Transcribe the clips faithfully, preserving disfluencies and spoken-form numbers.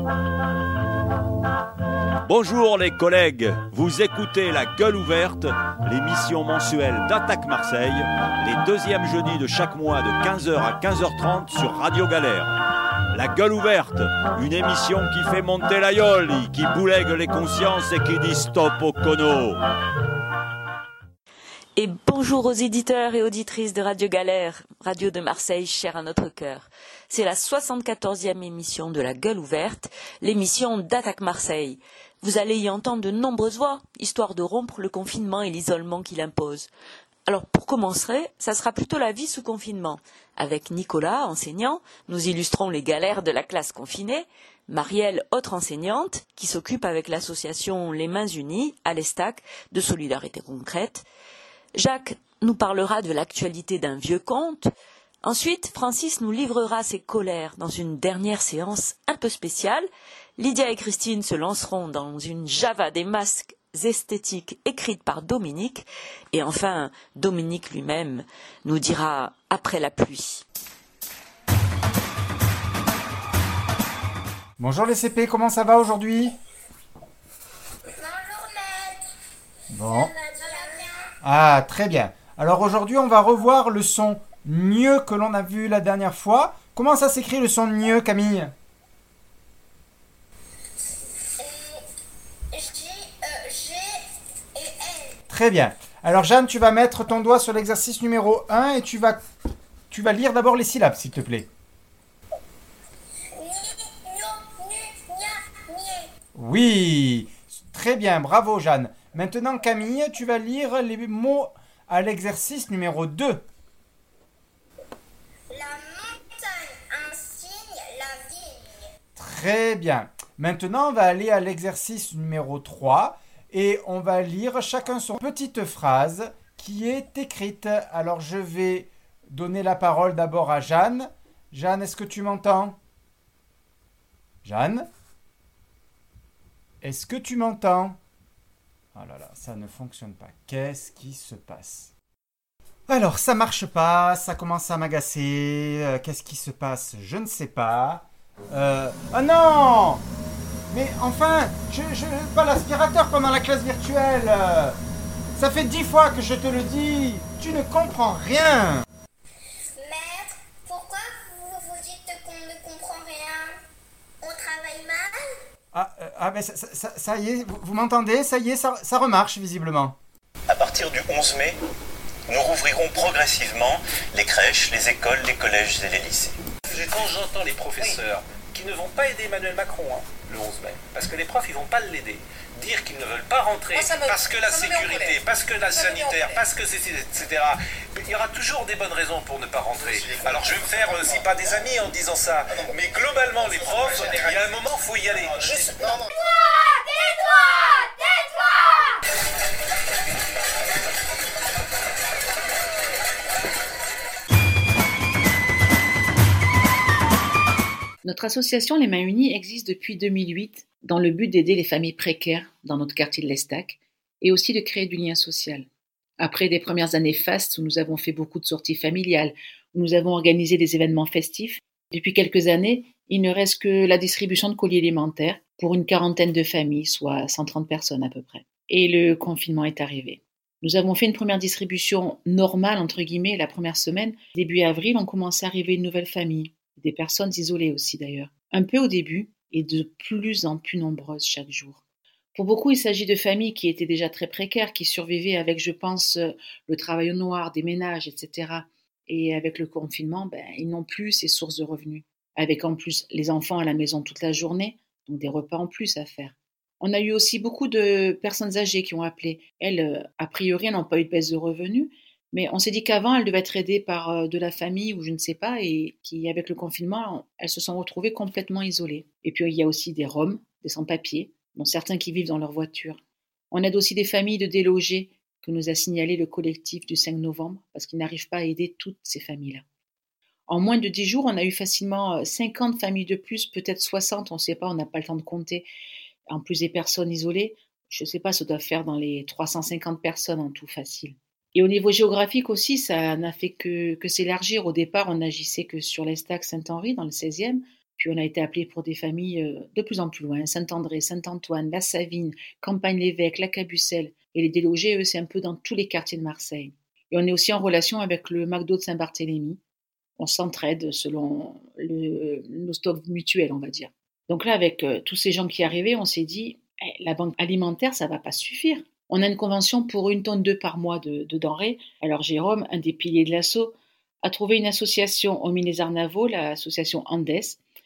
Bonjour les collègues, vous écoutez La Gueule Ouverte, l'émission mensuelle d'Attaque Marseille, les deuxièmes jeudis de chaque mois de quinze heures à quinze heures trente sur Radio Galère. La Gueule Ouverte, une émission qui fait monter la yoli, qui boulègue les consciences et qui dit stop au cono. Et bonjour aux éditeurs et auditrices de Radio Galère, radio de Marseille chère à notre cœur. C'est la soixante-quatorzième émission de La Gueule Ouverte, l'émission d'Attaque Marseille. Vous allez y entendre de nombreuses voix, histoire de rompre le confinement et l'isolement qu'il impose. Alors pour commencer, ça sera plutôt la vie sous confinement. Avec Nicolas, enseignant, nous illustrons les galères de la classe confinée. Marielle, autre enseignante, qui s'occupe avec l'association Les Mains Unies, à l'Estac, de solidarité concrète. Jacques nous parlera de l'actualité d'un vieux conte. Ensuite, Francis nous livrera ses colères dans une dernière séance un peu spéciale. Lydia et Christine se lanceront dans une Java des masques esthétiques écrite par Dominique. Et enfin, Dominique lui-même nous dira « Après la pluie ». Bonjour les C P, comment ça va aujourd'hui? Bonjour maître. Bon. Ça va bien. Ah, très bien. Alors aujourd'hui, on va revoir le son « mieux » que l'on a vu la dernière fois. Comment ça s'écrit le son « mieux », Camille? J, E, G et L. Très bien. Alors Jeanne, tu vas mettre ton doigt sur l'exercice numéro un et tu vas, tu vas lire d'abord les syllabes, s'il te plaît. Ni, nio, nu, nia, nier. Oui, très bien, bravo Jeanne. Maintenant Camille, tu vas lire les mots à l'exercice numéro deux. La montagne, un signe, la vigne. Très bien. Maintenant, on va aller à l'exercice numéro trois et on va lire chacun son petite phrase qui est écrite. Alors, je vais donner la parole d'abord à Jeanne. Jeanne, est-ce que tu m'entends? Jeanne? Est-ce que tu m'entends? Oh là là, ça ne fonctionne pas. Qu'est-ce qui se passe? Alors, ça marche pas, ça commence à m'agacer. Euh, qu'est-ce qui se passe? Je ne sais pas. Euh... Ah non! Mais enfin, je, je pas l'aspirateur pendant la classe virtuelle. Euh, Ça fait dix fois que je te le dis. Tu ne comprends rien. Maître, pourquoi vous vous dites qu'on ne comprend rien? On travaille mal? Ah, euh, ah ben ça, ça- ça- ça y est, vous, vous m'entendez? Ça y est, ça, ça remarche visiblement. À partir du onze mai, nous rouvrirons progressivement les crèches, les écoles, les collèges et les lycées. Quand j'entends les professeurs qui ne vont pas aider Emmanuel Macron hein, le onze mai, parce que les profs ils vont pas l'aider, dire qu'ils ne veulent pas rentrer Moi, ça me- parce que la ça me met en sécurité, colère. parce que la Ça me met en sanitaire, colère. parce que c'est, et cetera. Il y aura toujours des bonnes raisons pour ne pas rentrer. Alors je vais me faire euh, si pas des amis en disant ça, mais globalement les profs, il y a un moment faut y aller. Juste- non, non. Notre association Les Mains Unies existe depuis deux mille huit dans le but d'aider les familles précaires dans notre quartier de l'Estac et aussi de créer du lien social. Après des premières années fastes où nous avons fait beaucoup de sorties familiales, où nous avons organisé des événements festifs, depuis quelques années, il ne reste que la distribution de colis alimentaires pour une quarantaine de familles, soit cent trente personnes à peu près. Et le confinement est arrivé. Nous avons fait une première distribution normale, entre guillemets, la première semaine. Début avril, on commençait à arriver une nouvelle famille. Des personnes isolées aussi d'ailleurs. Un peu au début et de plus en plus nombreuses chaque jour. Pour beaucoup, il s'agit de familles qui étaient déjà très précaires, qui survivaient avec, je pense, le travail au noir, des ménages, et cetera. Et avec le confinement, ben, ils n'ont plus ces sources de revenus. Avec en plus les enfants à la maison toute la journée, donc des repas en plus à faire. On a eu aussi beaucoup de personnes âgées qui ont appelé. Elles, a priori, n'ont pas eu de baisse de revenus, mais on s'est dit qu'avant, elles devaient être aidées par euh, de la famille ou je ne sais pas, et qui, avec le confinement, elles se sont retrouvées complètement isolées. Et puis, il y a aussi des Roms, des sans-papiers, dont certains qui vivent dans leur voiture. On aide aussi des familles de délogés que nous a signalé le collectif du cinq novembre, parce qu'ils n'arrivent pas à aider toutes ces familles-là. En moins de dix jours, on a eu facilement cinquante familles de plus, peut-être soixante, on ne sait pas, on n'a pas le temps de compter. En plus des personnes isolées, je ne sais pas, ça doit faire dans les trois cent cinquante personnes en tout facile. Et au niveau géographique aussi, ça n'a fait que, que s'élargir. Au départ, on n'agissait que sur l'Estac Saint-Henri, dans le seizième. Puis on a été appelé pour des familles de plus en plus loin, Saint-André, Saint-Antoine, La Savine, Campagne-l'Évêque, La Cabucelle. Et les délogés, eux, c'est un peu dans tous les quartiers de Marseille. Et on est aussi en relation avec le McDo de Saint-Barthélemy. On s'entraide selon le, nos stocks mutuels, on va dire. Donc là, avec euh, tous ces gens qui arrivaient, on s'est dit, eh, la banque alimentaire, ça ne va pas suffire. On a une convention pour une tonne deux par mois de, de denrées. Alors Jérôme, un des piliers de l'asso, a trouvé une association au Mines-Arnavaux, l'association Andes.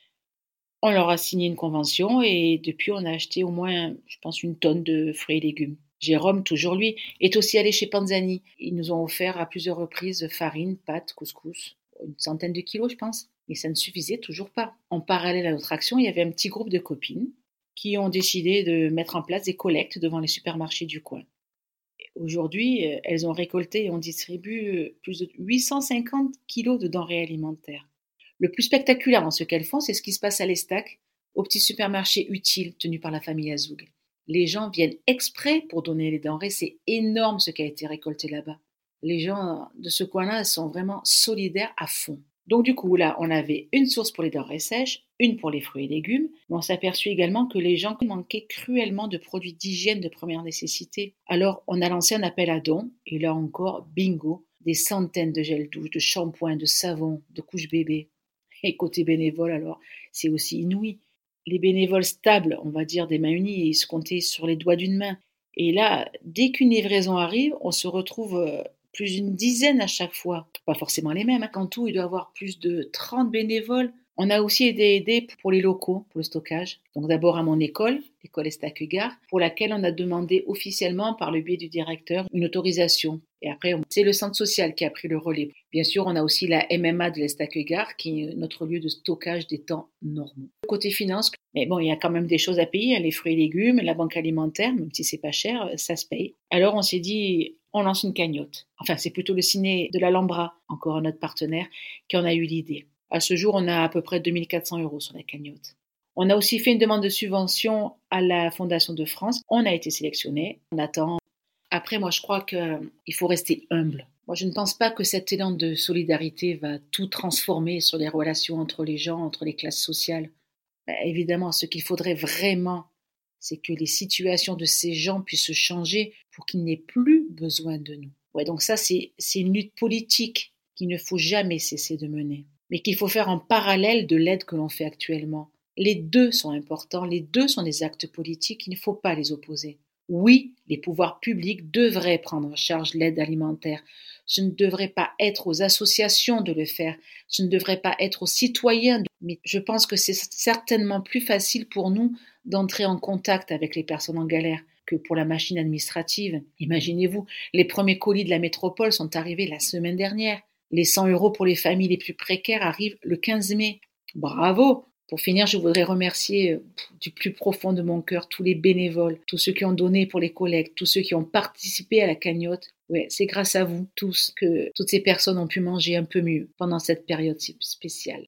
On leur a signé une convention et depuis, on a acheté au moins, je pense, une tonne de fruits et légumes. Jérôme, toujours lui, est aussi allé chez Panzani. Ils nous ont offert à plusieurs reprises farine, pâtes, couscous, une centaine de kilos, je pense. Et ça ne suffisait toujours pas. En parallèle à notre action, il y avait un petit groupe de copines qui ont décidé de mettre en place des collectes devant les supermarchés du coin. Aujourd'hui, elles ont récolté et on distribue plus de huit cent cinquante kilos de denrées alimentaires. Le plus spectaculaire dans ce qu'elles font, c'est ce qui se passe à l'Estac, au petit supermarché utile tenu par la famille Azoug. Les gens viennent exprès pour donner les denrées, c'est énorme ce qui a été récolté là-bas. Les gens de ce coin-là sont vraiment solidaires à fond. Donc du coup, là, on avait une source pour les denrées sèches, une pour les fruits et légumes, mais on s'est aperçu également que les gens manquaient cruellement de produits d'hygiène de première nécessité. Alors, on a lancé un appel à dons, et là encore, bingo, des centaines de gels douche, de shampoings, de savons, de couches bébés. Et côté bénévole, alors, c'est aussi inouï. Les bénévoles stables, on va dire des mains unies, ils se comptaient sur les doigts d'une main. Et là, dès qu'une livraison arrive, on se retrouve plus d'une dizaine à chaque fois. Pas forcément les mêmes, hein. En tout, il doit y avoir plus de trente bénévoles. On a aussi aidé pour les locaux, pour le stockage. Donc d'abord à mon école, l'école Estac-Gare, pour laquelle on a demandé officiellement par le biais du directeur une autorisation. Et après, c'est le centre social qui a pris le relais. Bien sûr, on a aussi la M M A de l'Estac-Gare, qui est notre lieu de stockage des temps normaux. Côté finance, mais bon, il y a quand même des choses à payer, les fruits et légumes, la banque alimentaire, même si c'est pas cher, ça se paye. Alors on s'est dit, on lance une cagnotte. Enfin, c'est plutôt le ciné de l'Alhambra, encore un autre partenaire, qui en a eu l'idée. À ce jour, on a à peu près deux mille quatre cents euros sur la cagnotte. On a aussi fait une demande de subvention à la Fondation de France. On a été sélectionné. On attend. Après, moi, je crois qu'il faut rester humble. Moi, je ne pense pas que cet élan de solidarité va tout transformer sur les relations entre les gens, entre les classes sociales. Ben, évidemment, ce qu'il faudrait vraiment, c'est que les situations de ces gens puissent changer pour qu'ils n'aient plus besoin de nous. Ouais, donc ça, c'est, c'est une lutte politique qu'il ne faut jamais cesser de mener, mais qu'il faut faire en parallèle de l'aide que l'on fait actuellement. Les deux sont importants, les deux sont des actes politiques, il ne faut pas les opposer. Oui, les pouvoirs publics devraient prendre en charge l'aide alimentaire. Ce ne devrait pas être aux associations de le faire, ce ne devrait pas être aux citoyens. Mais je pense que c'est certainement plus facile pour nous d'entrer en contact avec les personnes en galère que pour la machine administrative. Imaginez-vous, les premiers colis de la métropole sont arrivés la semaine dernière. Les cent euros pour les familles les plus précaires arrivent le quinze mai. Bravo! Pour finir, je voudrais remercier du plus profond de mon cœur tous les bénévoles, tous ceux qui ont donné pour les collectes, tous ceux qui ont participé à la cagnotte. Ouais, c'est grâce à vous tous que toutes ces personnes ont pu manger un peu mieux pendant cette période spéciale.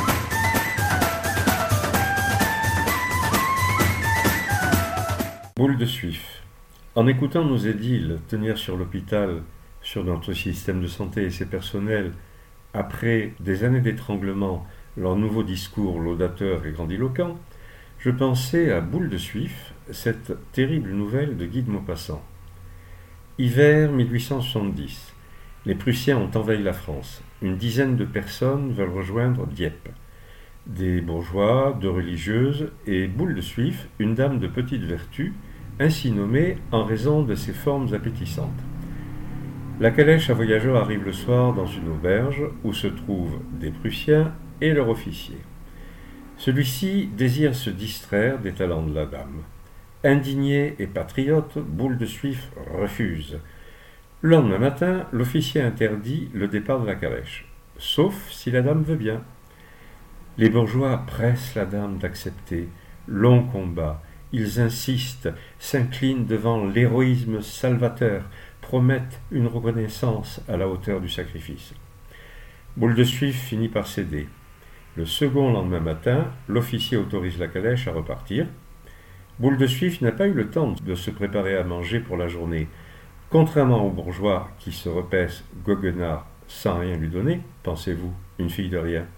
Boule de suif. En écoutant nos édiles tenir sur l'hôpital, sur notre système de santé et ses personnels, après des années d'étranglement, leur nouveau discours laudateur et grandiloquent, je pensais à Boule de Suif, cette terrible nouvelle de Guy de Maupassant. Hiver mille huit cent soixante-dix. Les Prussiens ont envahi la France. Une dizaine de personnes veulent rejoindre Dieppe. Des bourgeois, deux religieuses et Boule de Suif, une dame de petite vertu, ainsi nommée en raison de ses formes appétissantes. La calèche à voyageurs arrive le soir dans une auberge où se trouvent des Prussiens et leur officier. Celui-ci désire se distraire des talents de la dame. Indigné et patriote, Boule de Suif refuse. Le lendemain matin, l'officier interdit le départ de la calèche, sauf si la dame veut bien. Les bourgeois pressent la dame d'accepter. Long combat. Ils insistent, s'inclinent devant l'héroïsme salvateur, promettent une reconnaissance à la hauteur du sacrifice. Boule de Suif finit par céder. Le second lendemain matin, l'officier autorise la calèche à repartir. Boule de Suif n'a pas eu le temps de se préparer à manger pour la journée. Contrairement aux bourgeois qui se repaissent goguenards sans rien lui donner, pensez-vous, une fille de rien,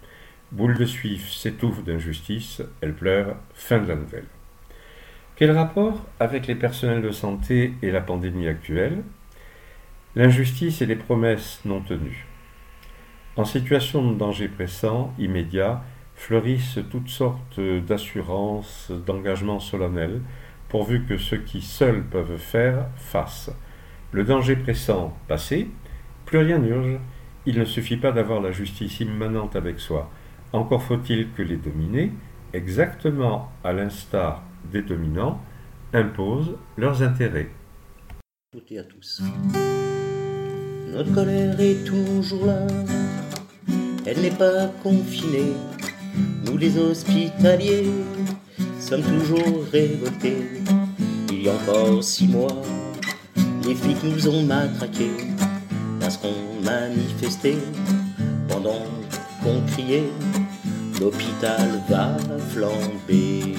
Boule de Suif s'étouffe d'injustice, elle pleure, fin de la nouvelle. Quel rapport avec les personnels de santé et la pandémie actuelle? L'injustice et les promesses non tenues. En situation de danger pressant, immédiat, fleurissent toutes sortes d'assurances, d'engagements solennels, pourvu que ceux qui seuls peuvent faire, fassent. Le danger pressant passé, plus rien n'urge, il ne suffit pas d'avoir la justice immanente avec soi. Encore faut-il que les dominés, exactement à l'instar des dominants, imposent leurs intérêts. Toutes et à tous. Notre colère est toujours là, elle n'est pas confinée. Nous les hospitaliers sommes toujours révoltés. Il y a encore six mois, les flics nous ont matraqués parce qu'on manifestait pendant qu'on criait l'hôpital va flamber.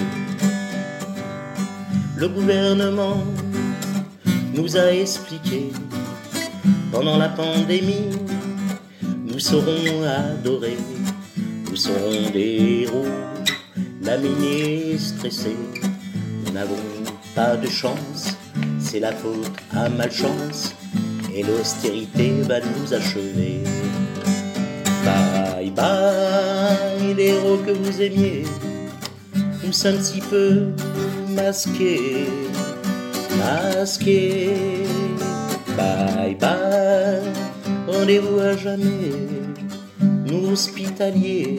Le gouvernement nous a expliqué pendant la pandémie, nous serons adorés, nous serons des héros. La mine est stressée, nous n'avons pas de chance, c'est la faute à malchance, et l'austérité va nous achever. Bye bye, les héros que vous aimiez, nous sommes si peu masqués, masqués. Bye bye, rendez-vous à jamais, nous hospitaliers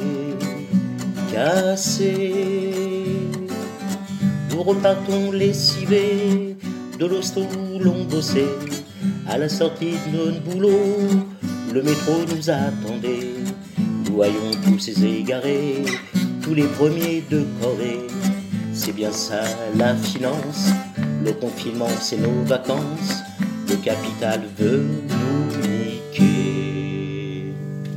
cassés. Nous repartons lessivés de l'hosto où l'on bossait. À la sortie de notre boulot, le métro nous attendait. Nous voyons tous ces égarés, tous les premiers de Corée. C'est bien ça la finance, le confinement c'est nos vacances. Le capital veut nous niquer.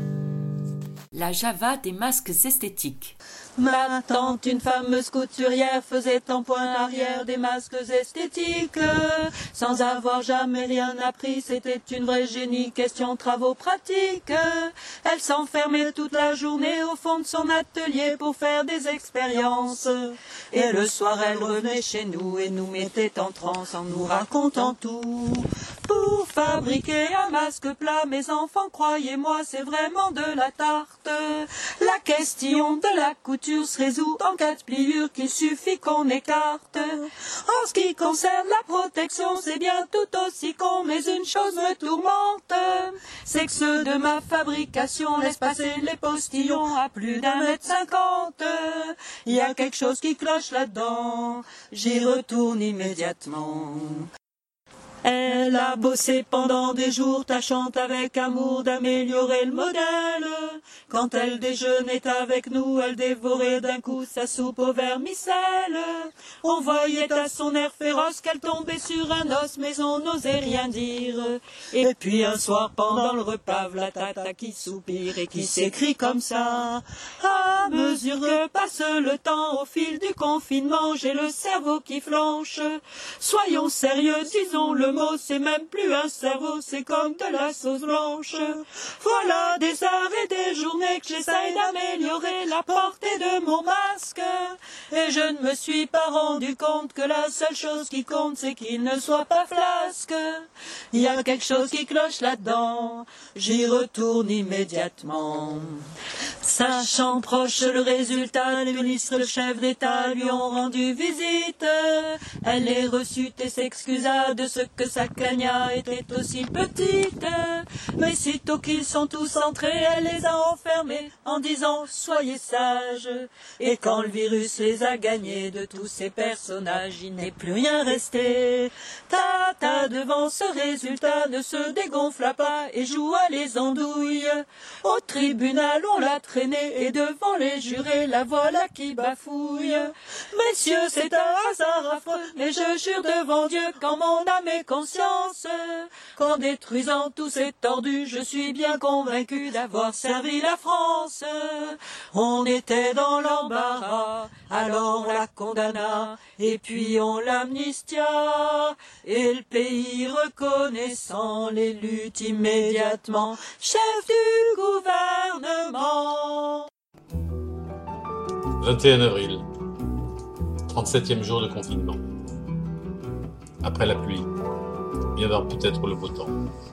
La Java des masques esthétiques. Ma tante, une fameuse couturière, faisait en point arrière des masques esthétiques. Sans avoir jamais rien appris, c'était une vraie génie, question travaux pratiques. Elle s'enfermait toute la journée au fond de son atelier pour faire des expériences. Et le soir, elle revenait chez nous et nous mettait en transe en nous racontant tout. Pour fabriquer un masque plat, mes enfants, croyez-moi, c'est vraiment de la tarte. La question de la couture se résout en quatre pliures qu'il suffit qu'on écarte. En ce qui concerne la protection, c'est bien tout aussi con, mais une chose me tourmente, c'est que ceux de ma fabrication laissent passer les postillons à plus d'un mètre cinquante. Il y a quelque chose qui cloche là-dedans, j'y retourne immédiatement. Elle a bossé pendant des jours, tâchant avec amour d'améliorer le modèle. Quand elle déjeunait avec nous, elle dévorait d'un coup sa soupe au vermicelle. On voyait à son air féroce qu'elle tombait sur un os, mais on n'osait rien dire. Et puis un soir, pendant le repas, la tata qui soupire et qui s'écrie comme ça. À mesure que passe le temps, au fil du confinement, j'ai le cerveau qui flanche. Soyons sérieux, disons le mot, c'est même plus un cerveau, c'est comme de la sauce blanche. Voilà des heures et des journées que j'essaye d'améliorer la portée de mon masque. Et je ne me suis pas rendu compte que la seule chose qui compte, c'est qu'il ne soit pas flasque. Il y a quelque chose qui cloche là-dedans, j'y retourne immédiatement. Sachant proche le résultat, les ministres, le chef d'État lui ont rendu visite. Elle les reçut et s'excusa de ce que sa cagna était aussi petite. Mais sitôt qu'ils sont tous entrés, elle les a enfermés en disant « Soyez sages ». Et quand le virus les a gagnés de tous ces personnages, il n'est plus rien resté. Tata devant ce résultat ne se dégonfla pas et joua les andouilles. Au tribunal on l'a traîné et devant les jurés la voilà qui bafouille. Messieurs, c'est un hasard affreux, mais je jure devant Dieu qu'en mon âme et conscience, qu'en détruisant tous ces tordus, je suis bien convaincu d'avoir servi la France. On était dans l'embarras, alors on la condamna, et puis on l'amnistia, et le pays reconnaissant les luttes immédiatement, chef du gouvernement. vingt et un avril, trente-septième jour de confinement. Après la pluie, viendra peut-être le beau temps.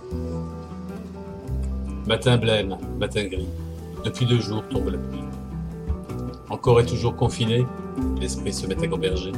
Matin blême, matin gris, depuis deux jours tombe la pluie. Encore et toujours confiné, l'esprit se met à gamberger.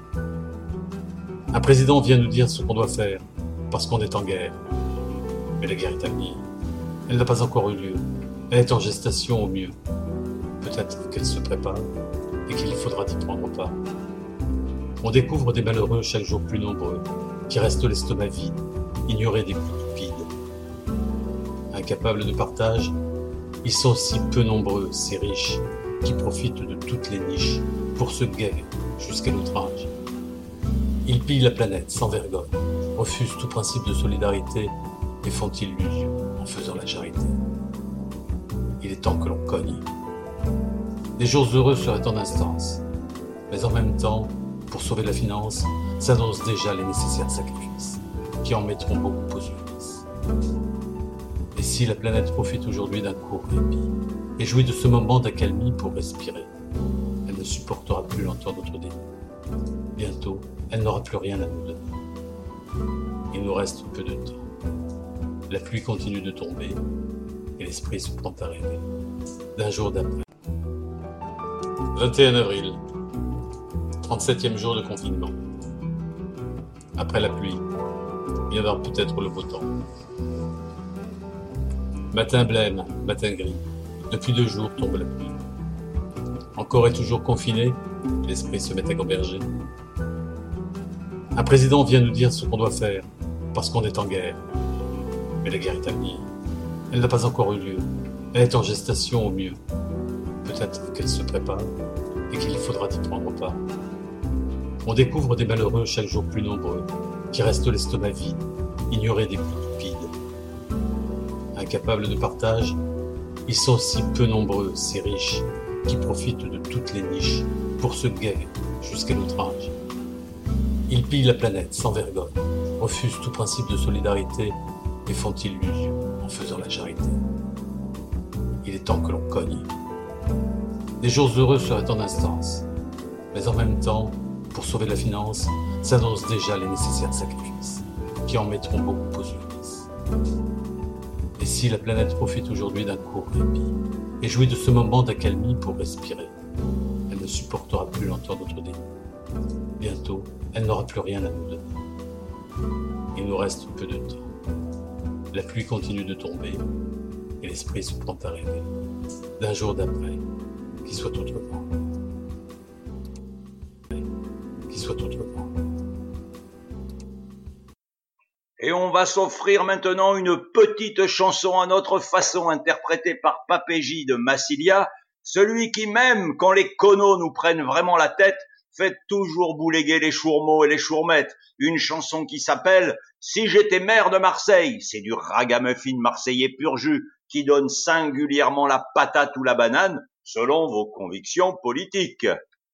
Un président vient nous dire ce qu'on doit faire, parce qu'on est en guerre. Mais la guerre est à venir. Elle n'a pas encore eu lieu. Elle est en gestation au mieux. Peut-être qu'elle se prépare et qu'il faudra y prendre part. On découvre des malheureux chaque jour plus nombreux, qui restent l'estomac vide, ignorés des coups cupides. Incapables de partage, ils sont si peu nombreux, ces riches, qui profitent de toutes les niches pour se gaver jusqu'à l'outrage. Ils pillent la planète sans vergogne, refusent tout principe de solidarité et font illusion en faisant la charité. Il est temps que l'on cogne. Des jours heureux seraient en instance, mais en même temps, pour sauver la finance, s'annoncent déjà les nécessaires sacrifices, qui en mettront beaucoup aux Ulysses. Et si la planète profite aujourd'hui d'un court répit, et jouit de ce moment d'accalmie pour respirer, elle ne supportera plus longtemps notre déni. Bientôt, elle n'aura plus rien à nous donner. Il nous reste peu de temps. La pluie continue de tomber, et l'esprit se prend à rêver d'un jour d'après. vingt et un avril, trente-septième jour de confinement. Après la pluie, viendra peut-être le beau temps. Matin blême, matin gris, depuis deux jours tombe la pluie. Encore et toujours confiné, l'esprit se met à gamberger. Un président vient nous dire ce qu'on doit faire, parce qu'on est en guerre. Mais la guerre est à venir. Elle n'a pas encore eu lieu. Elle est en gestation au mieux. Peut-être qu'elle se prépare et qu'il faudra y prendre part. On découvre des malheureux chaque jour plus nombreux, qui restent l'estomac vide, ignorés des coups cupides. Incapables de partage, ils sont si peu nombreux, ces riches, qui profitent de toutes les niches pour se gaver jusqu'à l'outrage. Ils pillent la planète sans vergogne, refusent tout principe de solidarité et font illusion en faisant la charité. Il est temps que l'on cogne. Des jours heureux seraient en instance, mais en même temps, pour sauver la finance, s'annoncent déjà les nécessaires sacrifices, qui en mettront beaucoup aux Ulysses. Et si la planète profite aujourd'hui d'un court répit, et jouit de ce moment d'accalmie pour respirer, elle ne supportera plus longtemps notre déni. Bientôt, elle n'aura plus rien à nous donner. Il nous reste peu de temps. La pluie continue de tomber, et l'esprit se prend à rêver d'un jour d'après qui soit autrement. Qui soit autrement. Et on va s'offrir maintenant une petite chanson à notre façon, interprétée par Papéji de Massilia, celui qui, même quand les conos nous prennent vraiment la tête, fait toujours bouléguer les chourmeaux et les chourmettes. Une chanson qui s'appelle « Si j'étais maire de Marseille ». C'est du ragamuffin marseillais pur jus qui donne singulièrement la patate ou la banane selon vos convictions politiques.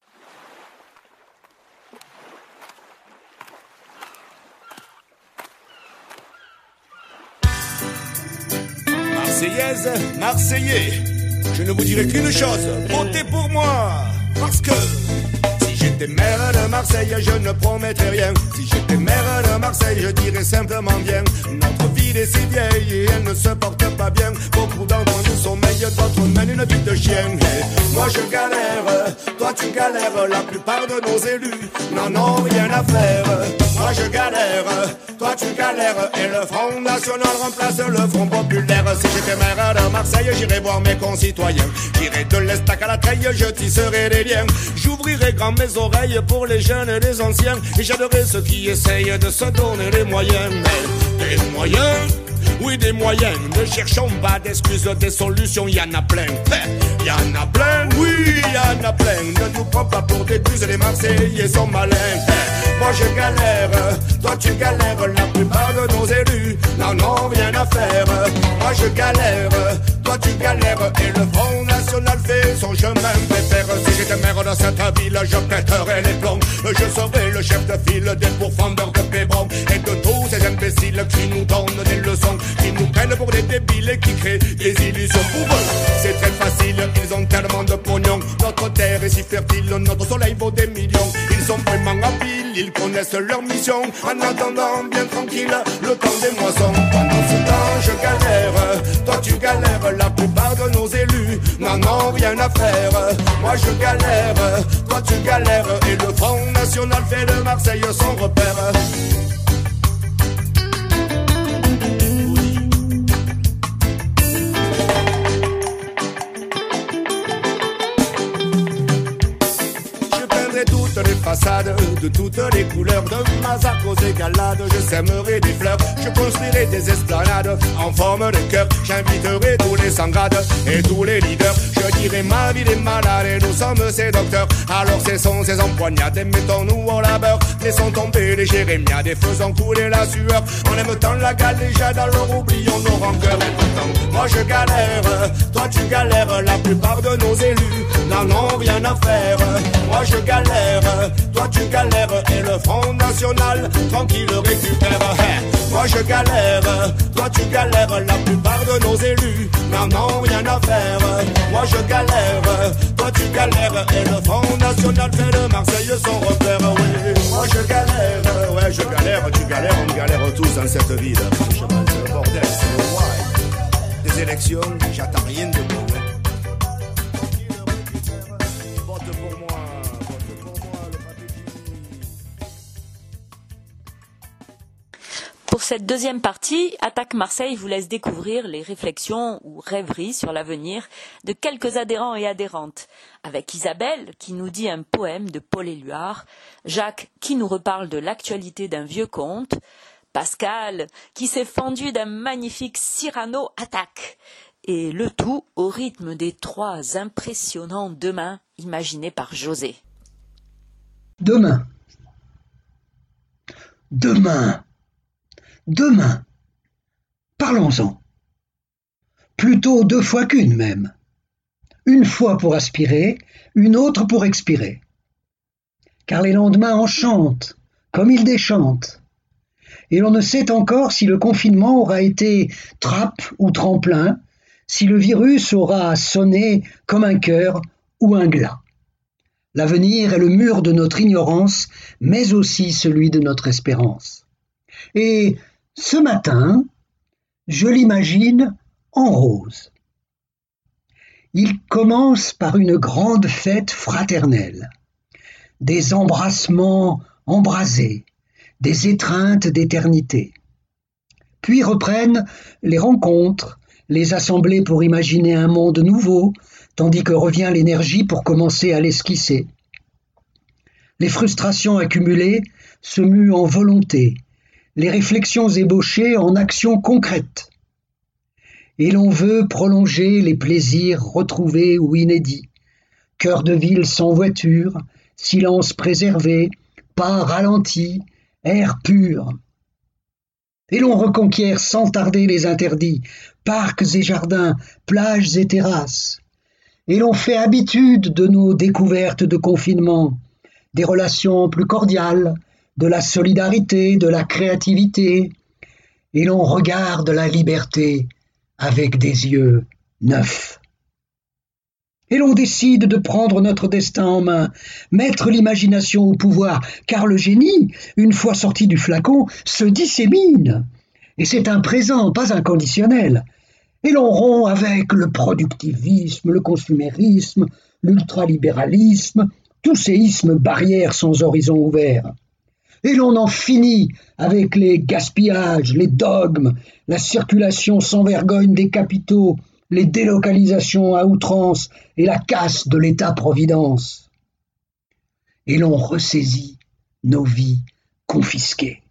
Marseillaise, Marseillais, je ne vous dirai qu'une chose, votez pour moi, parce que si j'étais maire de Marseille, je ne promettrais rien. Si j'étais maire de Marseille, je dirais simplement bien. Notre ville est si vieille et elle ne se porte pas bien. Beaucoup d'entre nous sommeillent, d'autres mènent une vie de chien. Et moi je galère, toi tu galères, la plupart de nos élus n'en ont rien à faire. Moi je galère, toi tu galères, et le Front National remplace le Front Populaire. Si j'étais maire de Marseille, j'irais voir mes concitoyens. J'irais de l'Estac à la Treille, je tisserais des liens. J'ouvrirais grand mes oreilles pour les jeunes et les anciens, et j'adorerais ceux qui essayent de se donner les moyens. Mais des moyens, oui des moyens, ne cherchons pas d'excuses, des solutions, y en a plein. Y en a plein, oui y en a plein. Ne nous prends pas pour des buses, les Marseillais sont malins. Moi je galère, toi tu galères, la plupart de nos élus n'en ont rien à à faire. Moi je galère, toi tu galères, et le Front National fait son chemin pépère. Si j'étais maire dans cette ville, je pèterais les plombs. Je serais le chef de file des pourfendeurs de pébrons et de tous ces imbéciles qui nous donnent des leçons, qui nous prennent pour des débiles et qui créent des illusions. Pour eux, c'est très facile, ils ont tellement de pognon. Notre terre est si fertile, notre soleil vaut des millions. Ils sont vraiment habiles, ils connaissent leur mission. En attendant, bien tranquille, le temps des moissons. Pendant ce temps, je galère, toi tu galères. La plupart de nos élus n'en ont rien à faire. Moi je galère, toi tu galères, et le Front National fait de Marseille son repère. Toutes les façades, de toutes les couleurs, de massacres aux égalades, je sèmerai des fleurs, je construirai des esplanades en forme de cœur, j'inviterai tous les sans-grades et tous les leaders, je dirai ma ville est malade et nous sommes ses docteurs, alors cessons ces empoignades et mettons-nous au labeur, laissons tomber les jérémiades et faisons couler la sueur, en même temps la galéjade, alors oublions nos rancœurs. Moi je galère, toi tu galères, la plupart de nos élus n'en ont rien à faire. Moi je galère, toi tu galères, et le Front National tranquille récupère. Moi je galère, toi tu galères, la plupart de nos élus n'en ont rien à faire. Moi je galère, toi tu galères, et le Front National fait de Marseille son repère. Oui, moi je galère, ouais je galère, tu galères, on galère tous dans cette ville. Je pense que le bordel, c'est le why. Des élections, j'attends rien de bon. Pour cette deuxième partie, Attaque Marseille vous laisse découvrir les réflexions ou rêveries sur l'avenir de quelques adhérents et adhérentes, avec Isabelle qui nous dit un poème de Paul Éluard, Jacques qui nous reparle de l'actualité d'un vieux conte, Pascal qui s'est fendu d'un magnifique Cyrano attaque, et le tout au rythme des trois impressionnants demain imaginés par José. Demain. Demain. Demain. Parlons-en. Plutôt deux fois qu'une même. Une fois pour aspirer, une autre pour expirer. Car les lendemains enchantent, comme ils déchantent. Et l'on ne sait encore si le confinement aura été trappe ou tremplin, si le virus aura sonné comme un cœur ou un glas. L'avenir est le mur de notre ignorance, mais aussi celui de notre espérance. Et ce matin, je l'imagine en rose. Il commence par une grande fête fraternelle, des embrassements embrasés, des étreintes d'éternité. Puis reprennent les rencontres, les assemblées pour imaginer un monde nouveau, tandis que revient l'énergie pour commencer à l'esquisser. Les frustrations accumulées se muent en volonté, les réflexions ébauchées en actions concrètes. Et l'on veut prolonger les plaisirs retrouvés ou inédits. Cœur de ville sans voiture, silence préservé, pas ralenti, air pur. Et l'on reconquiert sans tarder les interdits, parcs et jardins, plages et terrasses. Et l'on fait habitude de nos découvertes de confinement, des relations plus cordiales, de la solidarité, de la créativité, et l'on regarde la liberté avec des yeux neufs. Et l'on décide de prendre notre destin en main, mettre l'imagination au pouvoir, car le génie, une fois sorti du flacon, se dissémine. Et c'est un présent, pas un conditionnel. Et l'on rompt avec le productivisme, le consumérisme, l'ultralibéralisme, tous ces ismes barrières sans horizon ouvert. Et l'on en finit avec les gaspillages, les dogmes, la circulation sans vergogne des capitaux, les délocalisations à outrance et la casse de l'État-providence. Et l'on ressaisit nos vies confisquées.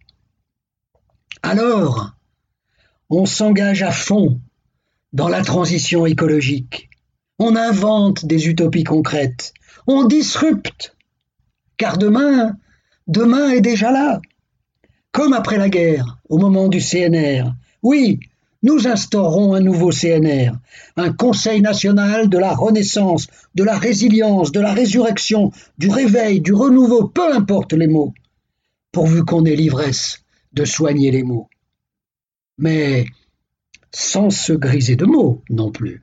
Alors, on s'engage à fond dans la transition écologique. On invente des utopies concrètes. On disrupte. Car demain, demain est déjà là. Comme après la guerre, au moment du C N R. Oui, nous instaurerons un nouveau C N R, un Conseil national de la renaissance, de la résilience, de la résurrection, du réveil, du renouveau, peu importe les mots, pourvu qu'on ait l'ivresse de soigner les mots. Mais sans se griser de mots non plus.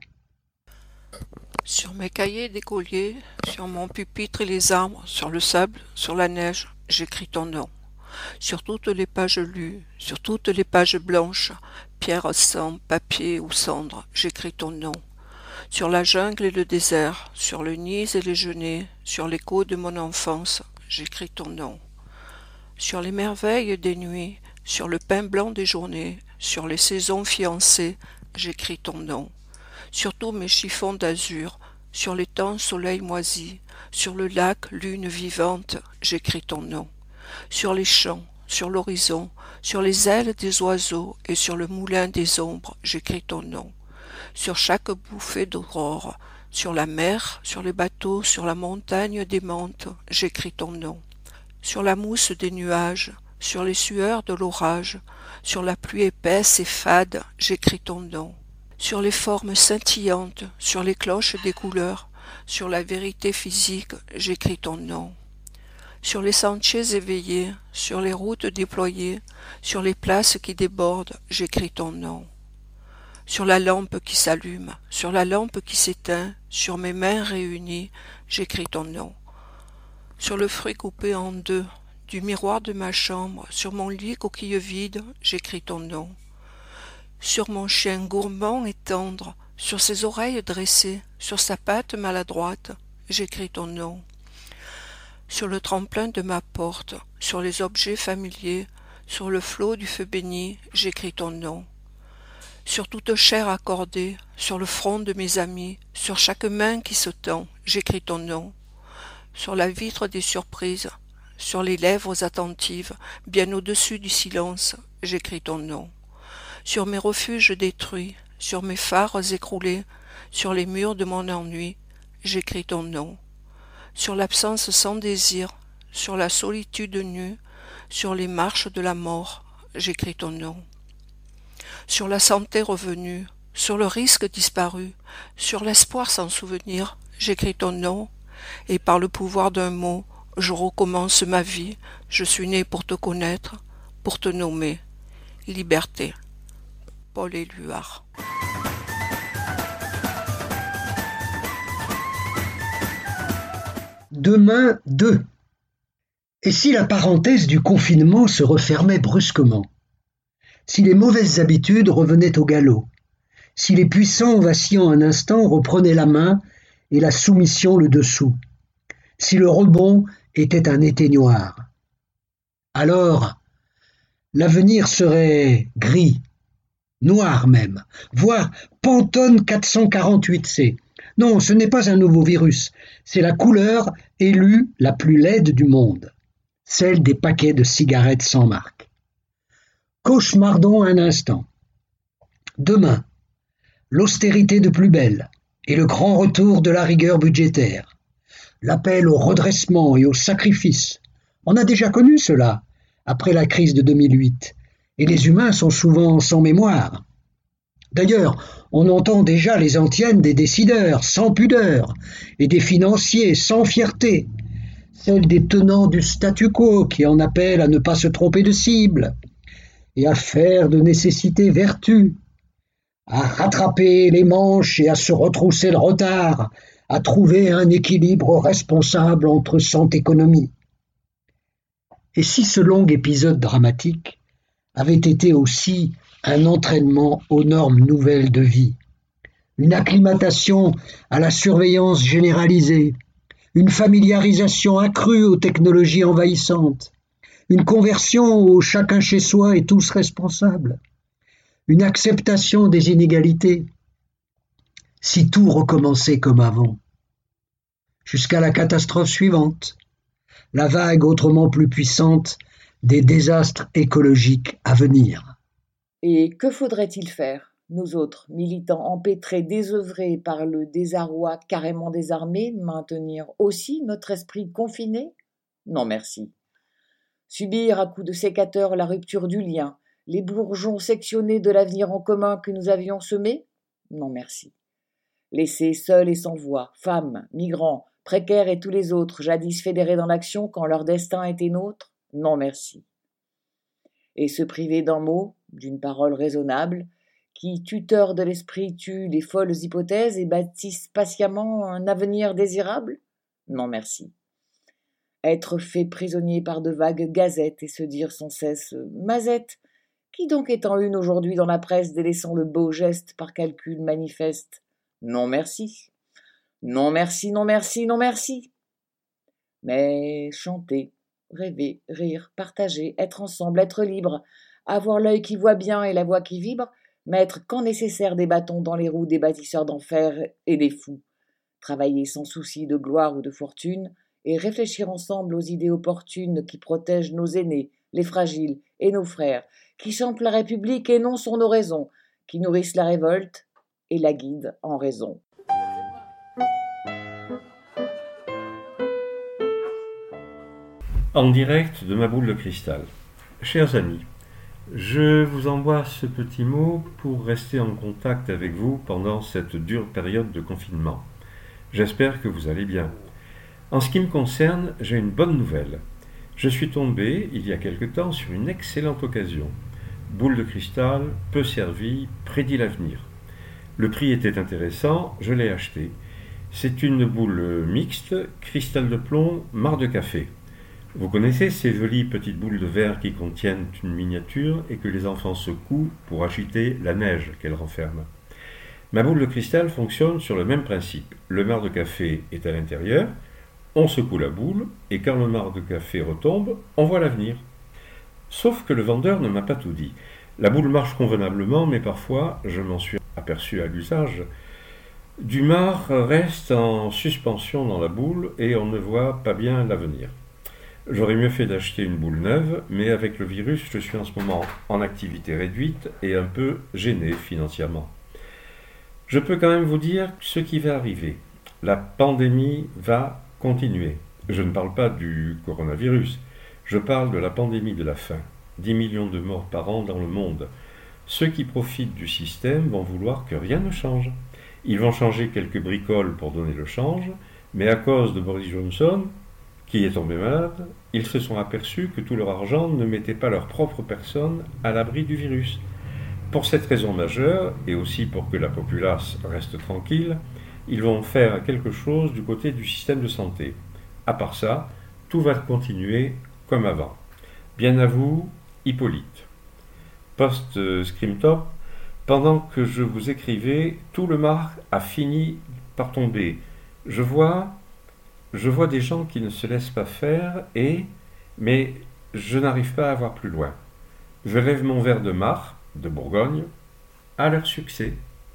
Sur mes cahiers d'écolier, sur mon pupitre et les arbres, sur le sable, sur la neige, j'écris ton nom. Sur toutes les pages lues, sur toutes les pages blanches, pierre, sang, papier ou cendre, j'écris ton nom. Sur la jungle et le désert, sur le Nil et les genêts, sur l'écho de mon enfance, j'écris ton nom. Sur les merveilles des nuits, sur le pain blanc des journées, sur les saisons fiancées, j'écris ton nom. Sur tous mes chiffons d'azur, sur les temps soleil moisi, sur le lac lune vivante, j'écris ton nom. Sur les champs, sur l'horizon, sur les ailes des oiseaux et sur le moulin des ombres, j'écris ton nom. Sur chaque bouffée d'aurore, sur la mer, sur les bateaux, sur la montagne des menthes, j'écris ton nom. Sur la mousse des nuages, sur les sueurs de l'orage, sur la pluie épaisse et fade, j'écris ton nom. Sur les formes scintillantes, sur les cloches des couleurs, sur la vérité physique, j'écris ton nom. Sur les sentiers éveillés, sur les routes déployées, sur les places qui débordent, j'écris ton nom. Sur la lampe qui s'allume, sur la lampe qui s'éteint, sur mes mains réunies, j'écris ton nom. Sur le fruit coupé en deux, du miroir de ma chambre, sur mon lit coquille vide, j'écris ton nom. Sur mon chien gourmand et tendre, sur ses oreilles dressées, sur sa patte maladroite, j'écris ton nom. Sur le tremplin de ma porte, sur les objets familiers, sur le flot du feu béni, j'écris ton nom. Sur toute chair accordée, sur le front de mes amis, sur chaque main qui se tend, j'écris ton nom. Sur la vitre des surprises, sur les lèvres attentives, bien au-dessus du silence, j'écris ton nom. Sur mes refuges détruits, sur mes phares écroulés, sur les murs de mon ennui, j'écris ton nom. Sur l'absence sans désir, sur la solitude nue, sur les marches de la mort, j'écris ton nom. Sur la santé revenue, sur le risque disparu, sur l'espoir sans souvenir, j'écris ton nom, et par le pouvoir d'un mot, je recommence ma vie, je suis né pour te connaître, pour te nommer. Liberté. Paul Éluard. Demain deux. Et si la parenthèse du confinement se refermait brusquement? Si les mauvaises habitudes revenaient au galop? Si les puissants vacillant un instant reprenaient la main et la soumission le dessous? Si le rebond était un été noir? Alors, l'avenir serait gris, noir même, voire Pantone quatre cent quarante-huit C. Non, ce n'est pas un nouveau virus, c'est la couleur élue la plus laide du monde, celle des paquets de cigarettes sans marque. Cauchemardons un instant. Demain, l'austérité de plus belle et le grand retour de la rigueur budgétaire, l'appel au redressement et au sacrifice. On a déjà connu cela après la crise de deux mille huit, et les humains sont souvent sans mémoire. D'ailleurs, on entend déjà les antiennes des décideurs sans pudeur et des financiers sans fierté, celles des tenants du statu quo qui en appellent à ne pas se tromper de cible et à faire de nécessité vertu, à rattraper les manches et à se retrousser le retard, à trouver un équilibre responsable entre santé et économie. Et si ce long épisode dramatique avait été aussi un entraînement aux normes nouvelles de vie, une acclimatation à la surveillance généralisée, une familiarisation accrue aux technologies envahissantes, une conversion au chacun chez soi et tous responsables, une acceptation des inégalités, si tout recommençait comme avant, jusqu'à la catastrophe suivante, la vague autrement plus puissante des désastres écologiques à venir. Et que faudrait-il faire, nous autres, militants empêtrés, désœuvrés par le désarroi carrément désarmés, maintenir aussi notre esprit confiné? Non merci. Subir à coups de sécateur la rupture du lien, les bourgeons sectionnés de l'avenir en commun que nous avions semé? Non merci. Laissés seuls et sans voix, femmes, migrants, précaires et tous les autres, jadis fédérés dans l'action quand leur destin était nôtre? Non merci. Et se priver d'un mot, d'une parole raisonnable, qui, tuteur de l'esprit, tue les folles hypothèses et bâtisse patiemment un avenir désirable? Non merci. Être fait prisonnier par de vagues gazettes et se dire sans cesse « Mazette », qui donc est en une aujourd'hui dans la presse délaissant le beau geste par calcul manifeste? Non merci. Non merci, non merci, non merci. Mais chanter, rêver, rire, partager, être ensemble, être libre, avoir l'œil qui voit bien et la voix qui vibre, mettre quand nécessaire des bâtons dans les roues des bâtisseurs d'enfer et des fous, travailler sans souci de gloire ou de fortune, et réfléchir ensemble aux idées opportunes qui protègent nos aînés, les fragiles et nos frères, qui chantent la République et non sur nos raisons, qui nourrissent la révolte et la guident en raison. En direct de ma boule de cristal. Chers amis, je vous envoie ce petit mot pour rester en contact avec vous pendant cette dure période de confinement. J'espère que vous allez bien. En ce qui me concerne, j'ai une bonne nouvelle. Je suis tombé, il y a quelque temps, sur une excellente occasion. Boule de cristal, peu servie, prédit l'avenir. Le prix était intéressant, je l'ai acheté. C'est une boule mixte, cristal de plomb, marc de café. Vous connaissez ces jolies petites boules de verre qui contiennent une miniature et que les enfants secouent pour agiter la neige qu'elle renferme. Ma boule de cristal fonctionne sur le même principe. Le marc de café est à l'intérieur, on secoue la boule, et quand le marc de café retombe, on voit l'avenir. Sauf que le vendeur ne m'a pas tout dit. La boule marche convenablement, mais parfois, je m'en suis aperçu à l'usage, du marc reste en suspension dans la boule et on ne voit pas bien l'avenir. J'aurais mieux fait d'acheter une boule neuve, mais avec le virus, je suis en ce moment en activité réduite et un peu gêné financièrement. Je peux quand même vous dire ce qui va arriver. La pandémie va continuer. Je ne parle pas du coronavirus, je parle de la pandémie de la faim. dix millions de morts par an dans le monde. Ceux qui profitent du système vont vouloir que rien ne change. Ils vont changer quelques bricoles pour donner le change, mais à cause de Boris Johnson, qui est tombé malade, ils se sont aperçus que tout leur argent ne mettait pas leur propre personne à l'abri du virus. Pour cette raison majeure, et aussi pour que la populace reste tranquille, ils vont faire quelque chose du côté du système de santé. À part ça, tout va continuer comme avant. Bien à vous, Hippolyte. Post-scriptum, pendant que je vous écrivais, tout le marc a fini par tomber. Je vois, je vois des gens qui ne se laissent pas faire et, mais je n'arrive pas à voir plus loin. Je lève mon verre de marc, de Bourgogne, à leur succès.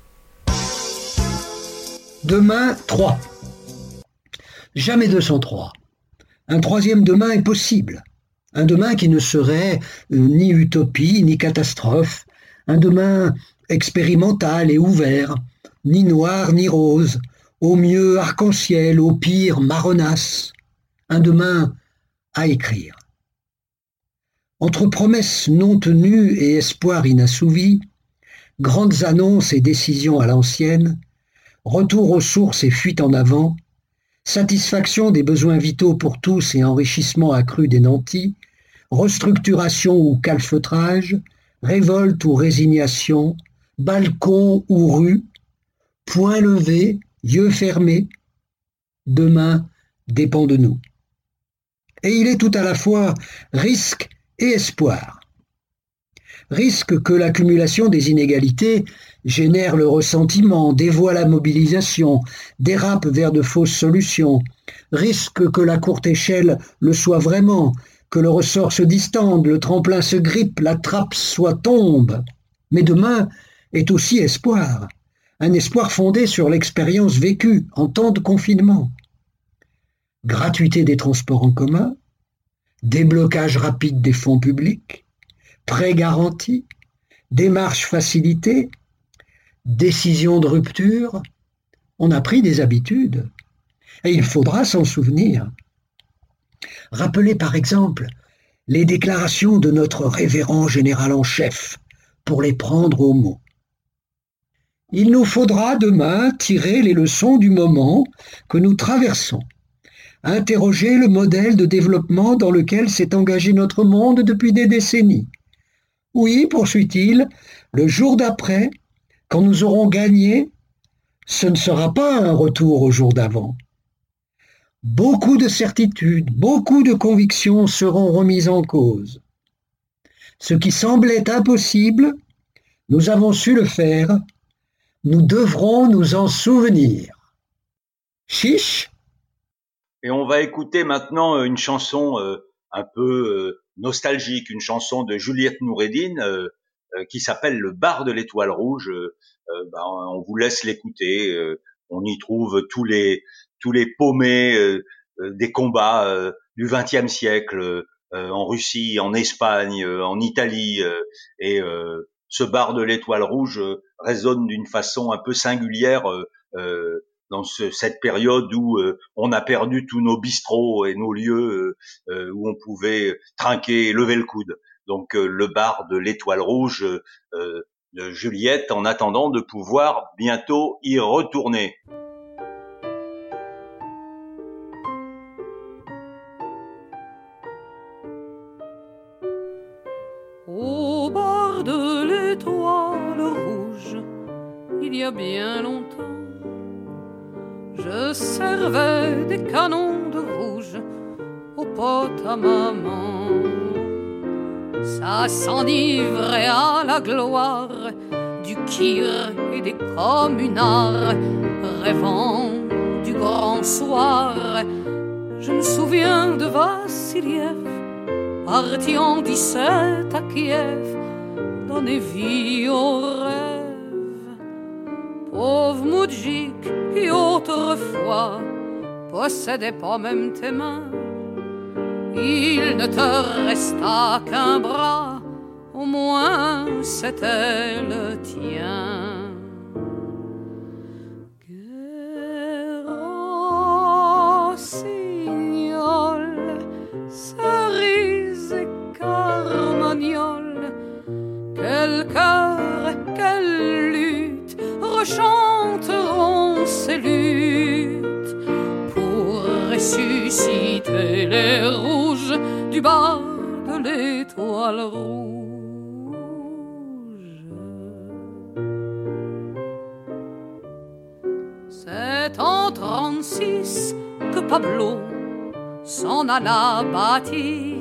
Demain, trois. Jamais deux sans trois. Un troisième demain est possible. Un demain qui ne serait euh, ni utopie, ni catastrophe. Un demain expérimental et ouvert, ni noir, ni rose. Au mieux arc-en-ciel, au pire marronasse. Un demain à écrire. Entre promesses non tenues et espoirs inassouvis, grandes annonces et décisions à l'ancienne, retour aux sources et fuite en avant, satisfaction des besoins vitaux pour tous et enrichissement accru des nantis, restructuration ou calfeutrage, révolte ou résignation, balcon ou rue, poing levé, yeux fermés, demain dépend de nous. Et il est tout à la fois risque et espoir. Risque que l'accumulation des inégalités génère le ressentiment, dévoie la mobilisation, dérape vers de fausses solutions. Risque que la courte échelle le soit vraiment, que le ressort se distende, le tremplin se grippe, la trappe soit tombe. Mais demain est aussi espoir, un espoir fondé sur l'expérience vécue en temps de confinement. Gratuité des transports en commun, déblocage rapide des fonds publics, prêts garantis, démarches facilitées, décision de rupture, on a pris des habitudes et il faudra s'en souvenir. Rappelez par exemple les déclarations de notre révérend général en chef, pour les prendre au mot. Il nous faudra demain tirer les leçons du moment que nous traversons, interroger le modèle de développement dans lequel s'est engagé notre monde depuis des décennies. Oui, poursuit-il, le jour d'après, quand nous aurons gagné, ce ne sera pas un retour au jour d'avant. Beaucoup de certitudes, beaucoup de convictions seront remises en cause. Ce qui semblait impossible, nous avons su le faire. Nous devrons nous en souvenir. Chiche. Et on va écouter maintenant une chanson euh, un peu euh, nostalgique, une chanson de Juliette Noureddine euh, euh, qui s'appelle Le bar de l'étoile rouge. Euh, euh, bah, on vous laisse l'écouter. Euh, on y trouve tous les tous les paumés euh, euh, des combats euh, du vingtième siècle euh, en Russie, en Espagne, euh, en Italie euh, et euh, ce bar de l'étoile rouge euh, résonne d'une façon un peu singulière euh, euh, dans ce, cette période où euh, on a perdu tous nos bistrots et nos lieux euh, euh, où on pouvait trinquer et lever le coude. Donc euh, le bar de l'étoile rouge euh, de Juliette, en attendant de pouvoir bientôt y retourner. Au bar de l'étoile rouge, il y a bien longtemps, je servais des canons de rouge aux potes à maman. Ça s'enivrait à la gloire du kir et des communards, rêvant du grand soir. Je me souviens de Vassiliev, parti en dix-sept à Kiev, donner vie au rêve. Pauvre moudjik qui autrefois possédait pas même tes mains, il ne te resta qu'un bras, au moins c'était le tien. Rossignol, cerise et carmagnole, quel cœur, quelle lutte rechanteront ces luttes pour ressusciter les rouges du bar de l'étoile rouge. C'est en trente-six que Pablo s'en alla bâtir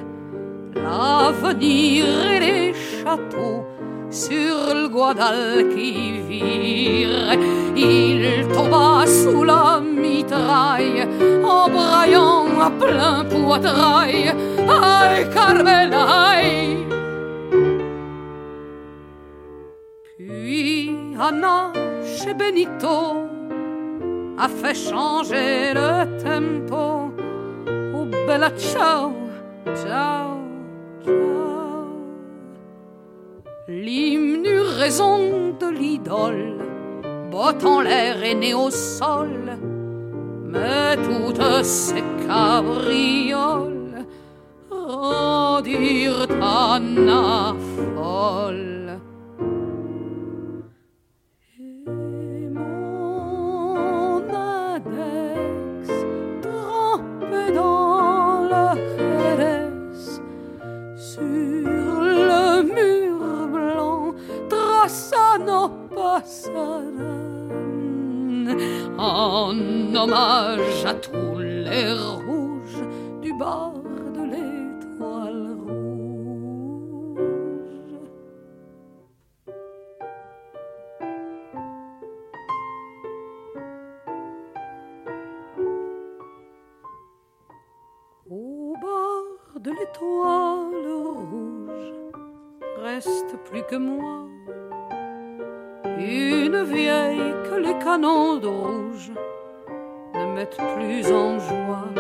l'avenir et les châteaux sur le Guadalquivir. Il tomba sous la mitraille en braillant à plein poitrail. Aïe, Carmela, aïe. Puis Anna chez Benito a fait changer le tempo. Oh bella ciao, ciao, ciao. L'hymne eut raison de l'idole, botte en l'air et nez au sol, mais toutes ces cabrioles rendirent Anna folle. Et mon index trempé dans la Jerez, sur le mur blanc traça nos passerelles en hommage à tous les rouges du bar de l'étoile rouge. Au bord de l'étoile rouge reste plus que moi, une vieille que les canons de rouge ne mettent plus en joie.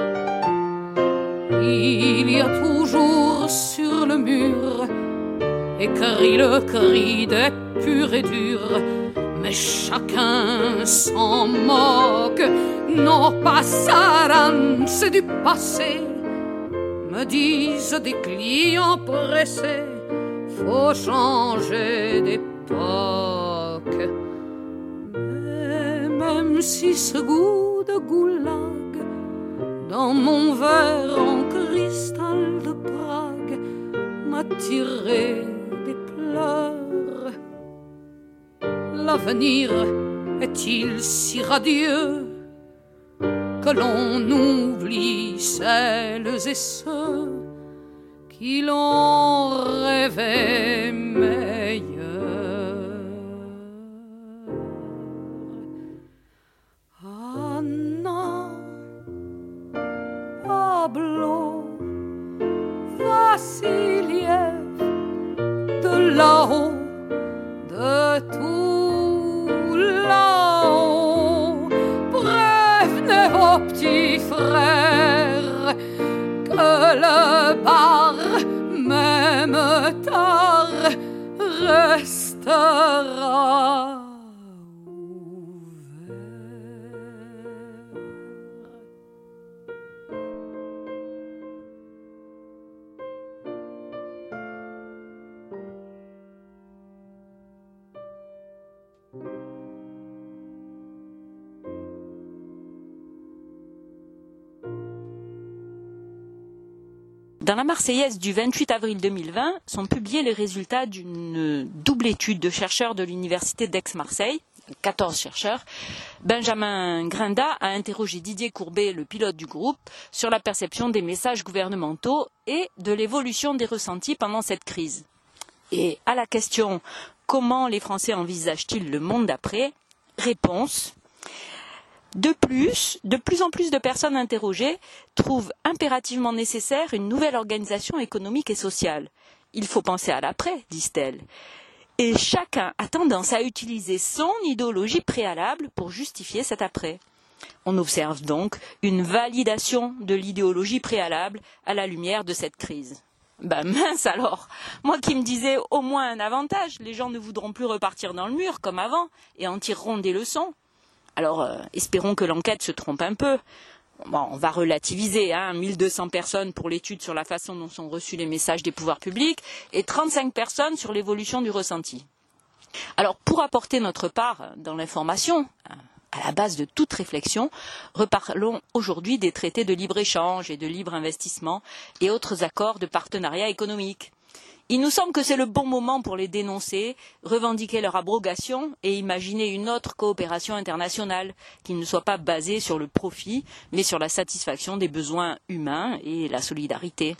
Il y a toujours sur le mur écrit le cri des purs et durs, mais chacun s'en moque. Non, passaran, c'est du passé, me disent des clients pressés, faut changer d'époque. Mais même si ce goût de goulag dans mon verre en cristal de Prague m'a tiré des pleurs, l'avenir est-il si radieux que l'on oublie celles et ceux qui l'ont rêvé meilleur? Anna, Pablo, Vassiliev, de là-haut, de tout là-haut, prévenez vos petits frères que le bar, même tard, restera. Dans la Marseillaise du vingt-huit avril deux mille vingt sont publiés les résultats d'une double étude de chercheurs de l'université d'Aix-Marseille, quatorze chercheurs. Benjamin Grinda a interrogé Didier Courbet, le pilote du groupe, sur la perception des messages gouvernementaux et de l'évolution des ressentis pendant cette crise. Et à la question « Comment les Français envisagent-ils le monde d'après ?», réponse: De plus, de plus en plus de personnes interrogées trouvent impérativement nécessaire une nouvelle organisation économique et sociale. Il faut penser à l'après, disent-elles. Et chacun a tendance à utiliser son idéologie préalable pour justifier cet après. On observe donc une validation de l'idéologie préalable à la lumière de cette crise. Ben mince alors, moi qui me disais au moins un avantage, les gens ne voudront plus repartir dans le mur comme avant et en tireront des leçons. Alors, euh, espérons que l'enquête se trompe un peu. Bon, on va relativiser, hein, mille deux cents personnes pour l'étude sur la façon dont sont reçus les messages des pouvoirs publics et trente-cinq personnes sur l'évolution du ressenti. Alors, pour apporter notre part dans l'information, à la base de toute réflexion, reparlons aujourd'hui des traités de libre-échange et de libre investissement et autres accords de partenariat économique. Il nous semble que c'est le bon moment pour les dénoncer, revendiquer leur abrogation et imaginer une autre coopération internationale qui ne soit pas basée sur le profit, mais sur la satisfaction des besoins humains et la solidarité.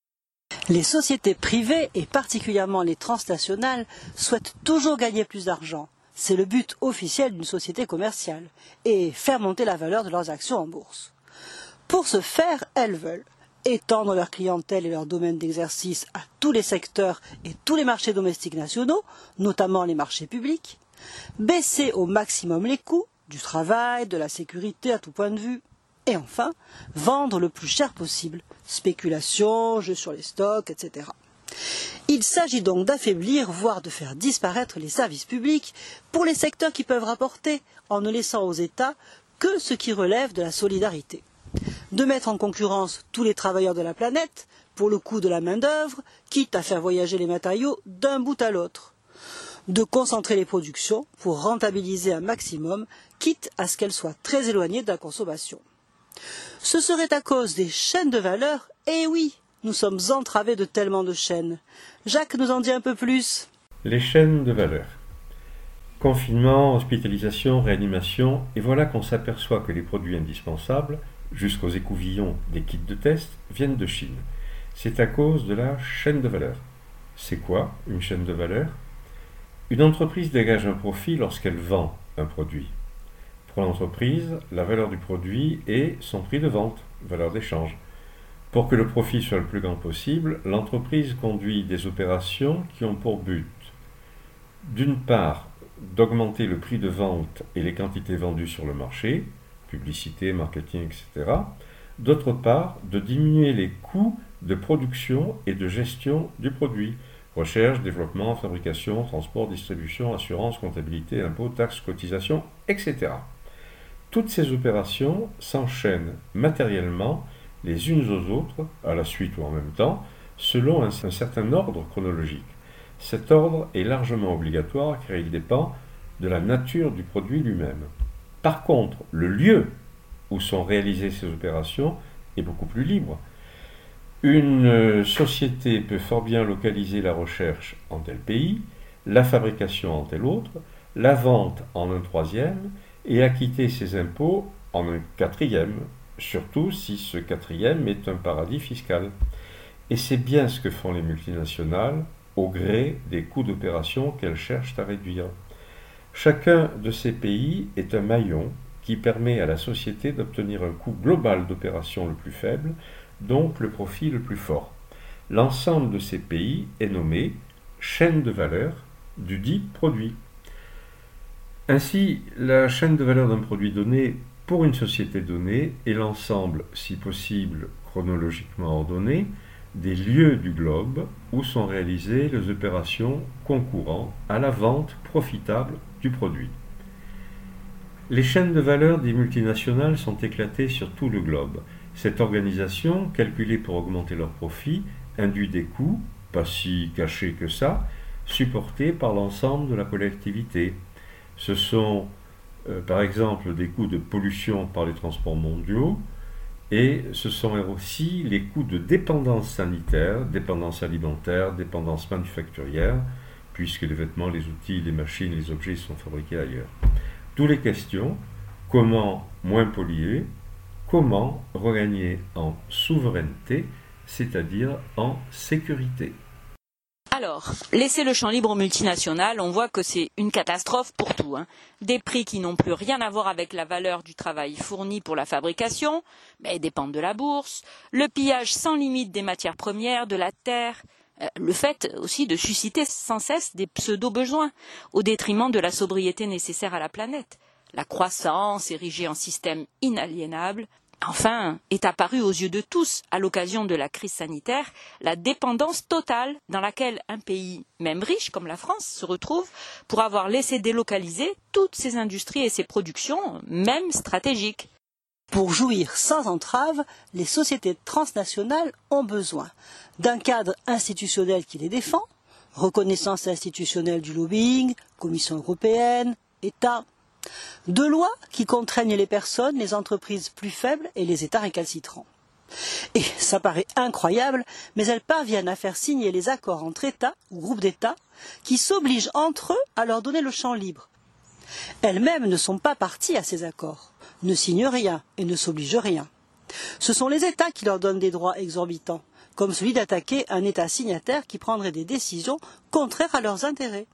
Les sociétés privées, et particulièrement les transnationales, souhaitent toujours gagner plus d'argent. C'est le but officiel d'une société commerciale, et faire monter la valeur de leurs actions en bourse. Pour ce faire, elles veulent étendre leur clientèle et leur domaine d'exercice à tous les secteurs et tous les marchés domestiques nationaux, notamment les marchés publics, baisser au maximum les coûts du travail, de la sécurité à tout point de vue, et enfin, vendre le plus cher possible, spéculation, jeux sur les stocks, et cetera. Il s'agit donc d'affaiblir, voire de faire disparaître les services publics pour les secteurs qui peuvent rapporter, en ne laissant aux États que ce qui relève de la solidarité. De mettre en concurrence tous les travailleurs de la planète pour le coût de la main-d'œuvre, quitte à faire voyager les matériaux d'un bout à l'autre. De concentrer les productions pour rentabiliser un maximum, quitte à ce qu'elles soient très éloignées de la consommation. Ce serait à cause des chaînes de valeur, et oui, nous sommes entravés de tellement de chaînes. Jacques nous en dit un peu plus. Les chaînes de valeur. Confinement, hospitalisation, réanimation, et voilà qu'on s'aperçoit que les produits indispensables, jusqu'aux écouvillons des kits de test, viennent de Chine. C'est à cause de la chaîne de valeur. C'est quoi une chaîne de valeur ? Une entreprise dégage un profit lorsqu'elle vend un produit. Pour l'entreprise, la valeur du produit est son prix de vente, valeur d'échange. Pour que le profit soit le plus grand possible, l'entreprise conduit des opérations qui ont pour but, d'une part, d'augmenter le prix de vente et les quantités vendues sur le marché, publicité, marketing, et cetera. D'autre part, de diminuer les coûts de production et de gestion du produit. Recherche, développement, fabrication, transport, distribution, assurance, comptabilité, impôts, taxes, cotisations, et cetera. Toutes ces opérations s'enchaînent matériellement les unes aux autres, à la suite ou en même temps, selon un, un certain ordre chronologique. Cet ordre est largement obligatoire car il dépend de la nature du produit lui-même. Par contre, le lieu où sont réalisées ces opérations est beaucoup plus libre. Une société peut fort bien localiser la recherche en tel pays, la fabrication en tel autre, la vente en un troisième et acquitter ses impôts en un quatrième, surtout si ce quatrième est un paradis fiscal. Et c'est bien ce que font les multinationales au gré des coûts d'opération qu'elles cherchent à réduire. Chacun de ces pays est un maillon qui permet à la société d'obtenir un coût global d'opération le plus faible, donc le profit le plus fort. L'ensemble de ces pays est nommé chaîne de valeur du dit produit. Ainsi, la chaîne de valeur d'un produit donné pour une société donnée est l'ensemble, si possible chronologiquement ordonné, des lieux du globe où sont réalisées les opérations concourant à la vente profitable du produit. Les chaînes de valeur des multinationales sont éclatées sur tout le globe. Cette organisation, calculée pour augmenter leurs profits, induit des coûts, pas si cachés que ça, supportés par l'ensemble de la collectivité. Ce sont euh, par exemple des coûts de pollution par les transports mondiaux, et ce sont aussi les coûts de dépendance sanitaire, dépendance alimentaire, dépendance manufacturière, puisque les vêtements, les outils, les machines, les objets sont fabriqués ailleurs. D'où les questions, comment moins polluer, comment regagner en souveraineté, c'est-à-dire en sécurité. Alors, laisser le champ libre aux multinationales, on voit que c'est une catastrophe pour tout. Hein. Des prix qui n'ont plus rien à voir avec la valeur du travail fourni pour la fabrication, mais dépendent de la bourse, le pillage sans limite des matières premières, de la terre, euh, le fait aussi de susciter sans cesse des pseudo-besoins, au détriment de la sobriété nécessaire à la planète. La croissance, érigée en système inaliénable, enfin, est apparue aux yeux de tous, à l'occasion de la crise sanitaire, la dépendance totale dans laquelle un pays, même riche comme la France, se retrouve pour avoir laissé délocaliser toutes ses industries et ses productions, même stratégiques. Pour jouir sans entrave, les sociétés transnationales ont besoin d'un cadre institutionnel qui les défend, reconnaissance institutionnelle du lobbying, Commission européenne, État, de lois qui contraignent les personnes, les entreprises plus faibles et les États récalcitrants. Et ça paraît incroyable, mais elles parviennent à faire signer les accords entre États ou groupes d'États qui s'obligent entre eux à leur donner le champ libre. Elles-mêmes ne sont pas parties à ces accords, ne signent rien et ne s'obligent rien. Ce sont les États qui leur donnent des droits exorbitants, comme celui d'attaquer un État signataire qui prendrait des décisions contraires à leurs intérêts.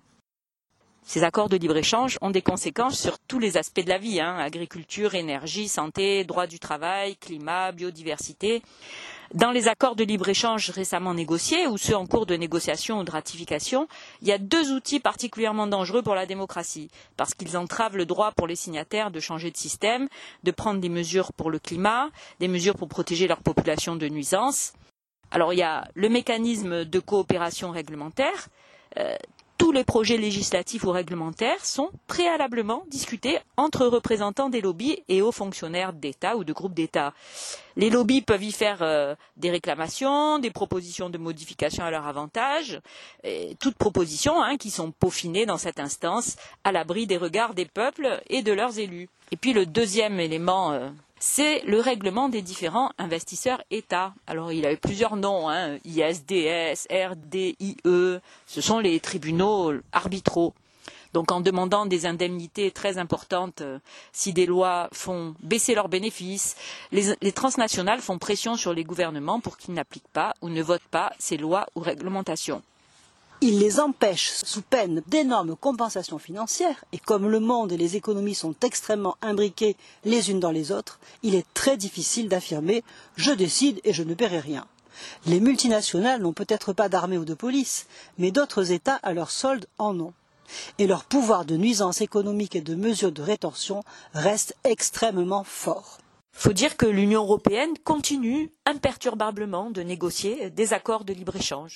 Ces accords de libre-échange ont des conséquences sur tous les aspects de la vie, hein, agriculture, énergie, santé, droit du travail, climat, biodiversité. Dans les accords de libre-échange récemment négociés ou ceux en cours de négociation ou de ratification, il y a deux outils particulièrement dangereux pour la démocratie, parce qu'ils entravent le droit pour les signataires de changer de système, de prendre des mesures pour le climat, des mesures pour protéger leur population de nuisances. Alors il y a le mécanisme de coopération réglementaire. Euh, Tous les projets législatifs ou réglementaires sont préalablement discutés entre représentants des lobbies et hauts fonctionnaires d'État ou de groupes d'État. Les lobbies peuvent y faire euh, des réclamations, des propositions de modification à leur avantage, et toutes propositions hein, qui sont peaufinées dans cette instance à l'abri des regards des peuples et de leurs élus. Et puis le deuxième élément, euh, c'est le règlement des différents investisseurs États. Alors il a eu plusieurs noms, hein, I S D S, R D I E, ce sont les tribunaux arbitraux. Donc en demandant des indemnités très importantes euh, si des lois font baisser leurs bénéfices, les, les transnationales font pression sur les gouvernements pour qu'ils n'appliquent pas ou ne votent pas ces lois ou réglementations. Il les empêche sous peine d'énormes compensations financières, et comme le monde et les économies sont extrêmement imbriqués les unes dans les autres, il est très difficile d'affirmer « je décide et je ne paierai rien ». Les multinationales n'ont peut-être pas d'armée ou de police, mais d'autres États à leur solde en ont. Et leur pouvoir de nuisance économique et de mesures de rétorsion reste extrêmement fort. Il faut dire que l'Union européenne continue imperturbablement de négocier des accords de libre-échange.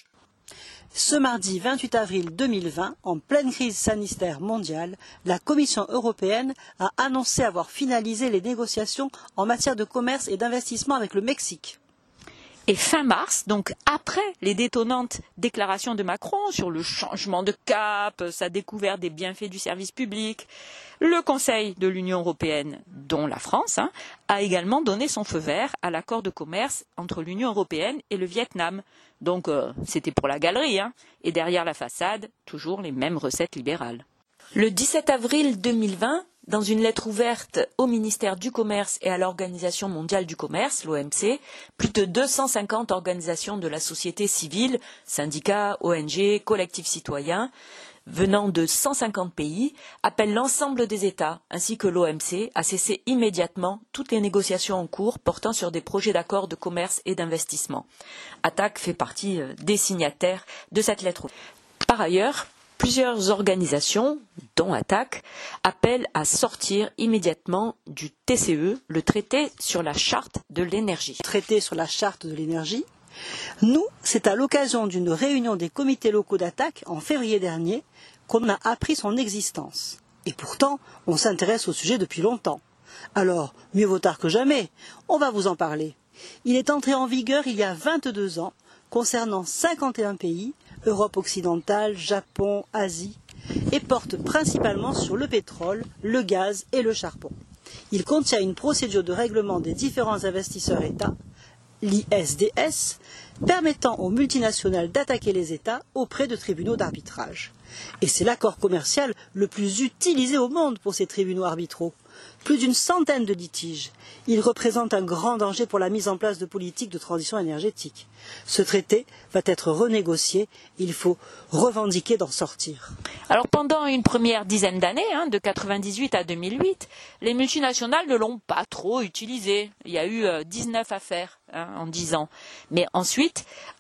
Ce mardi vingt-huit avril deux mille vingt, en pleine crise sanitaire mondiale, la Commission européenne a annoncé avoir finalisé les négociations en matière de commerce et d'investissement avec le Mexique. Et fin mars, donc après les détonnantes déclarations de Macron sur le changement de cap, sa découverte des bienfaits du service public, le Conseil de l'Union européenne, dont la France, hein, a également donné son feu vert à l'accord de commerce entre l'Union européenne et le Vietnam. Donc euh, c'était pour la galerie, hein, et derrière la façade, toujours les mêmes recettes libérales. Le dix-sept avril deux mille vingt, dans une lettre ouverte au ministère du Commerce et à l'Organisation mondiale du commerce, l'O M C, plus de deux cent cinquante organisations de la société civile, syndicats, O N G, collectifs citoyens, venant de cent cinquante pays, appellent l'ensemble des États, ainsi que l'O M C, à cesser immédiatement toutes les négociations en cours portant sur des projets d'accords de commerce et d'investissement. Attac fait partie des signataires de cette lettre. Par ailleurs, plusieurs organisations, dont Attac, appellent à sortir immédiatement du T C E, le traité sur la charte de l'énergie. Traité sur la charte de l'énergie. Nous, c'est à l'occasion d'une réunion des comités locaux d'Attac en février dernier qu'on a appris son existence. Et pourtant, on s'intéresse au sujet depuis longtemps. Alors, mieux vaut tard que jamais, on va vous en parler. Il est entré en vigueur il y a vingt-deux ans, concernant cinquante et un pays, Europe occidentale, Japon, Asie, et porte principalement sur le pétrole, le gaz et le charbon. Il contient une procédure de règlement des différents investisseurs États, l'I S D S, permettant aux multinationales d'attaquer les États auprès de tribunaux d'arbitrage. Et c'est l'accord commercial le plus utilisé au monde pour ces tribunaux arbitraux. Plus d'une centaine de litiges. Il représente un grand danger pour la mise en place de politiques de transition énergétique. Ce traité va être renégocié. Il faut revendiquer d'en sortir. Alors pendant une première dizaine d'années, hein, de quatre-vingt-dix-huit à deux mille huit, les multinationales ne l'ont pas trop utilisé. Il y a eu euh, dix-neuf affaires hein, en dix ans. Mais ensuite,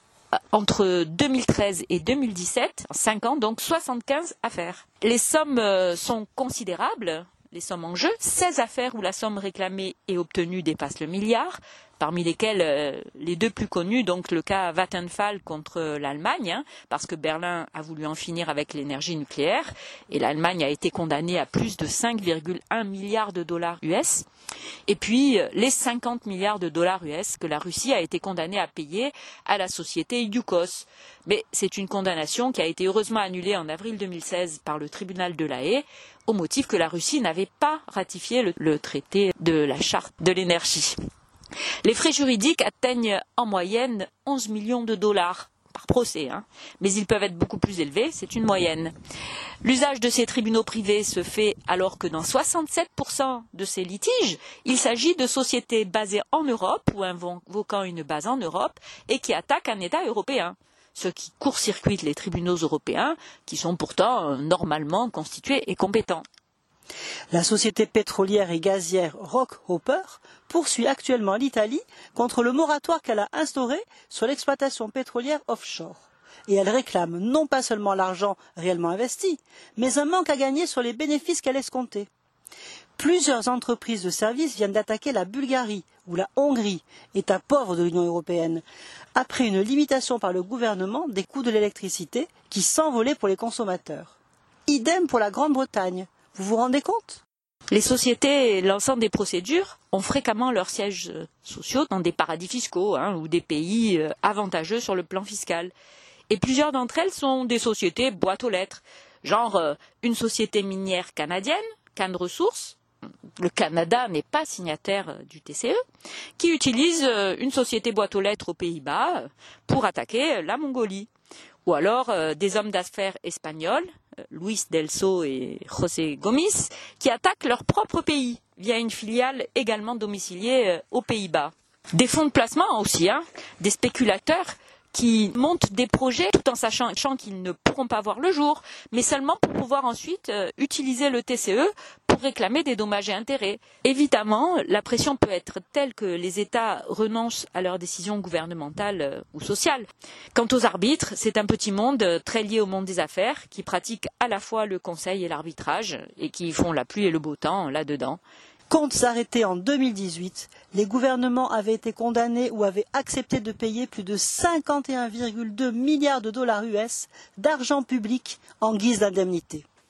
entre deux mille treize et deux mille dix-sept, en cinq ans, donc soixante-quinze affaires. Les sommes euh, sont considérables. Les sommes en jeu, seize affaires où la somme réclamée et obtenue dépasse le milliard, parmi lesquelles euh, les deux plus connus, donc le cas Vattenfall contre l'Allemagne, hein, parce que Berlin a voulu en finir avec l'énergie nucléaire, et l'Allemagne a été condamnée à plus de cinq virgule un milliards de dollars U S, et puis euh, les cinquante milliards de dollars U S que la Russie a été condamnée à payer à la société Yukos. Mais c'est une condamnation qui a été heureusement annulée en avril deux mille seize par le tribunal de La Haye, au motif que la Russie n'avait pas ratifié le, le traité de la charte de l'énergie. Les frais juridiques atteignent en moyenne onze millions de dollars par procès, hein. Mais ils peuvent être beaucoup plus élevés, c'est une moyenne. L'usage de ces tribunaux privés se fait alors que dans soixante-sept pour cent de ces litiges, il s'agit de sociétés basées en Europe ou invoquant une base en Europe et qui attaquent un État européen, ce qui court-circuite les tribunaux européens qui sont pourtant euh, normalement constitués et compétents. La société pétrolière et gazière Rockhopper poursuit actuellement l'Italie contre le moratoire qu'elle a instauré sur l'exploitation pétrolière offshore. Et elle réclame non pas seulement l'argent réellement investi, mais un manque à gagner sur les bénéfices qu'elle escomptait. Plusieurs entreprises de services viennent d'attaquer la Bulgarie ou la Hongrie, État pauvre de l'Union européenne, après une limitation par le gouvernement des coûts de l'électricité qui s'envolaient pour les consommateurs. Idem pour la Grande-Bretagne. Vous vous rendez compte ? Les sociétés lançant des procédures ont fréquemment leurs sièges sociaux dans des paradis fiscaux hein, ou des pays avantageux sur le plan fiscal. Et plusieurs d'entre elles sont des sociétés boîtes aux lettres, genre euh, une société minière canadienne, Can Ressources, le Canada n'est pas signataire du T C E, qui utilise une société boîte aux lettres aux Pays-Bas pour attaquer la Mongolie. Ou alors euh, des hommes d'affaires espagnols, Luis Delso et José Gomis, qui attaquent leur propre pays via une filiale également domiciliée aux Pays-Bas. Des fonds de placement aussi, hein, des spéculateurs qui montent des projets tout en sachant qu'ils ne pourront pas voir le jour, mais seulement pour pouvoir ensuite euh, utiliser le T C E pour réclamer des dommages et intérêts. Évidemment, la pression peut être telle que les États renoncent à leurs décisions gouvernementales euh, ou sociales. Quant aux arbitres, c'est un petit monde euh, très lié au monde des affaires qui pratique à la fois le conseil et l'arbitrage et qui font la pluie et le beau temps là-dedans. Comptes arrêtés en deux mille dix-huit, les gouvernements avaient été condamnés ou avaient accepté de payer plus de cinquante et un virgule deux milliards de dollars U S d'argent public en guise d'indemnité. Pour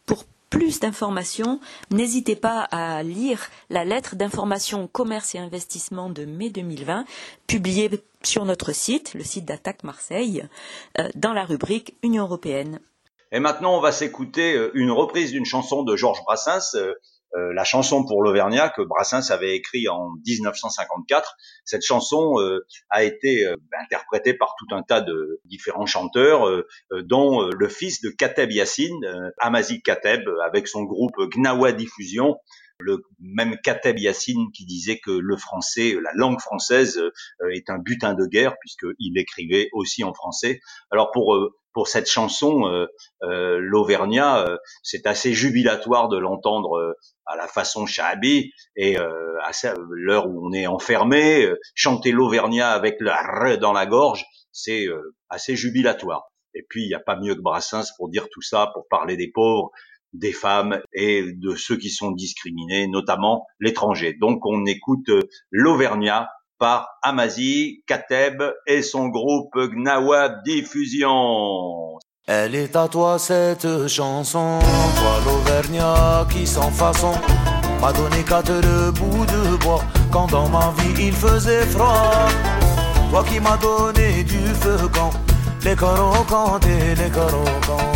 plus d'informations, n'hésitez pas à lire la lettre d'information commerce et investissement de mai deux mille vingt, publiée sur notre site, le site d'Attaque Marseille, euh, dans la rubrique Union européenne. Et maintenant, on va s'écouter une reprise d'une chanson de Georges Brassens, euh, euh, la chanson pour l'Auvergnat que Brassens avait écrite en dix-neuf cent cinquante-quatre. Cette chanson euh, a été euh, interprétée par tout un tas de différents chanteurs, euh, dont euh, le fils de Kateb Yassine, euh, Amazi Kateb, avec son groupe Gnawa Diffusion. Le même Kateb Yassine qui disait que le français, la langue française euh, est un butin de guerre puisqu'il écrivait aussi en français. Alors pour euh, pour cette chanson, euh, euh, l'Auvergnat, euh, c'est assez jubilatoire de l'entendre euh, à la façon Chahabi et euh, à l'heure où on est enfermé, euh, chanter l'Auvergnat avec le R dans la gorge, c'est euh, assez jubilatoire. Et puis il n'y a pas mieux que Brassens pour dire tout ça, pour parler des pauvres, des femmes et de ceux qui sont discriminés, notamment l'étranger. Donc on écoute euh, l'Auvergnat par Amazi Kateb et son groupe Gnawa Diffusion. Elle est à toi cette chanson, toi l'Auvergnat qui sans façon m'a donné quatre bouts de bois quand dans ma vie il faisait froid. Toi qui m'as donné du feu quand les corocants et les corocants.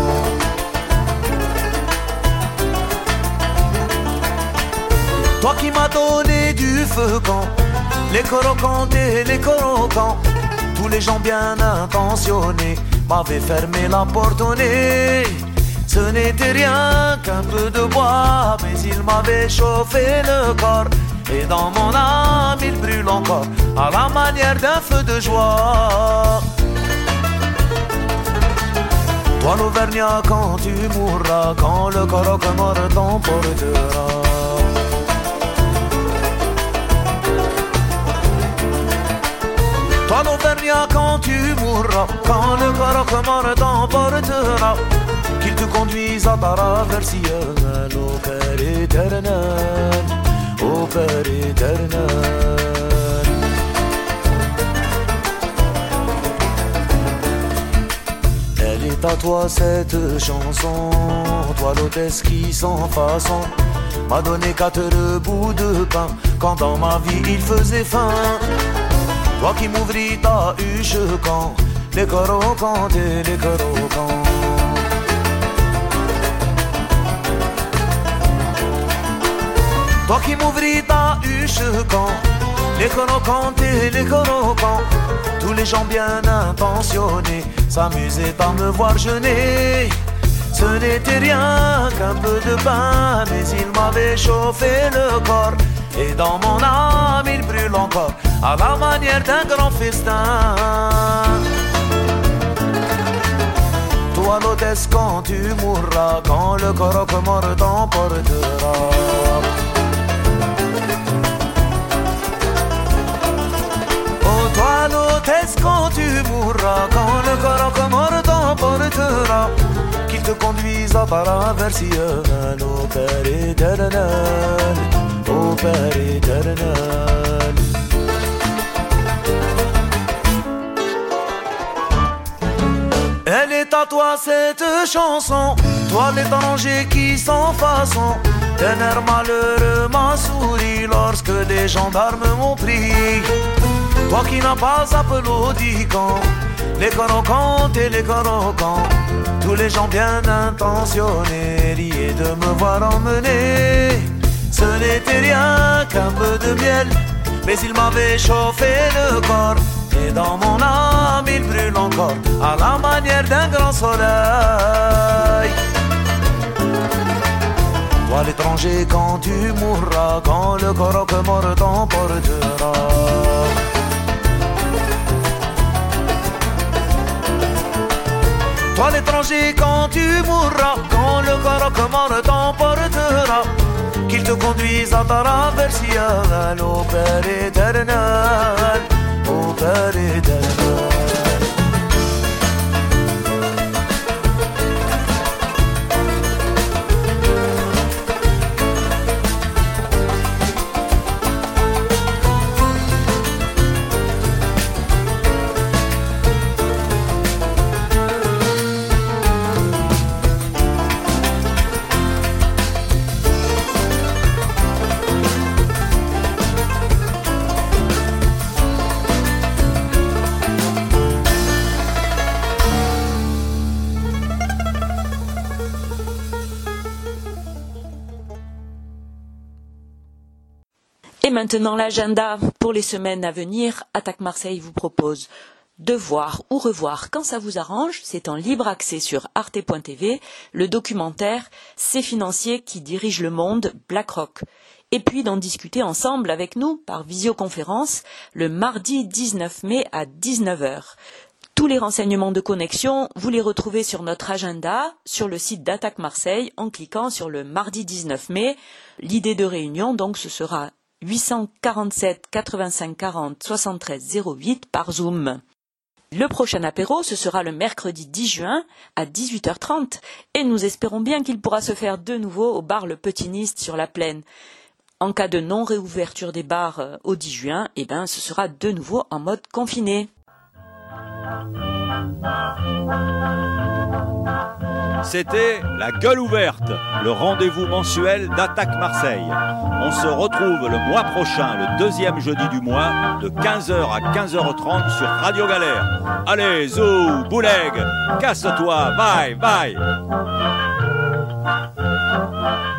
Toi qui m'as donné du feu quand les corocants et les corocants, tous les gens bien intentionnés m'avaient fermé la porte au nez. Ce n'était rien qu'un peu de bois, mais il m'avait chauffé le corps. Et dans mon âme il brûle encore, à la manière d'un feu de joie. Toi l'Auvergnat quand tu mourras, quand le coroc mort t'emportera. Toi l'Auvergnat quand tu mourras, quand le coroc mort t'emportera, qu'il te conduise à ta traversée, au Père éternel, au Père éternel. Elle est à toi cette chanson, toi l'hôtesse qui sans façon m'a donné quatre bouts de pain quand dans ma vie il faisait faim. Toi qui m'ouvris ta huche quand les corocants et les corocants. Toi qui m'ouvris ta huche quand les corocants et les corocants, tous les gens bien intentionnés s'amusaient à me voir jeûner. Ce n'était rien qu'un peu de pain, mais il m'avait chauffé le corps. Et dans mon âme il brûle encore, à la manière d'un grand festin. Toi l'hôtesse quand tu mourras, quand le coroc mort t'emportera. Oh toi l'hôtesse quand tu mourras, quand le coroc mort t'emportera, qu'il te conduise à ta traversée, au Père éternel, au Père éternel. Elle est à toi cette chanson, toi l'étranger qui sans façon, d'un air malheureux m'a souri lorsque les gendarmes m'ont pris. Toi qui n'as pas applaudi quand les corocants et les corocants, tous les gens bien intentionnés riaient de me voir emmener. Ce n'était rien qu'un peu de miel, mais il m'avait chauffé le corps. Et dans mon âme il brûle encore, à la manière d'un grand soleil. Toi l'étranger quand tu mourras, quand le coroc mort t'emportera. Toi l'étranger quand tu mourras, quand le coroc mort t'emportera, qu'il te conduise à ta traversée, au Père éternel, au Père éternel. maintenant l'agenda pour les semaines à venir. Attaque Marseille vous propose de voir ou revoir quand ça vous arrange, c'est en libre accès sur arte point t v, le documentaire Ces financiers qui dirigent le monde, BlackRock. Et puis d'en discuter ensemble avec nous par visioconférence le mardi dix-neuf mai à dix-neuf heures. Tous les renseignements de connexion, vous les retrouvez sur notre agenda, sur le site d'Attaque Marseille, en cliquant sur le mardi dix-neuf mai. L'idée de réunion, donc, ce sera huit cent quarante-sept quatre-vingt-cinq quarante soixante-treize zéro huit par Zoom. Le prochain apéro, ce sera le mercredi dix juin à dix-huit heures trente et nous espérons bien qu'il pourra se faire de nouveau au bar Le Petiniste sur la Plaine. En cas de non-réouverture des bars au dix juin, eh ben, ce sera de nouveau en mode confiné. C'était La Gueule Ouverte, le rendez-vous mensuel d'Attaque Marseille. On se retrouve le mois prochain, le deuxième jeudi du mois, de quinze heures à quinze heures trente sur Radio Galère. Allez, zou, bouleg, casse-toi, bye, bye.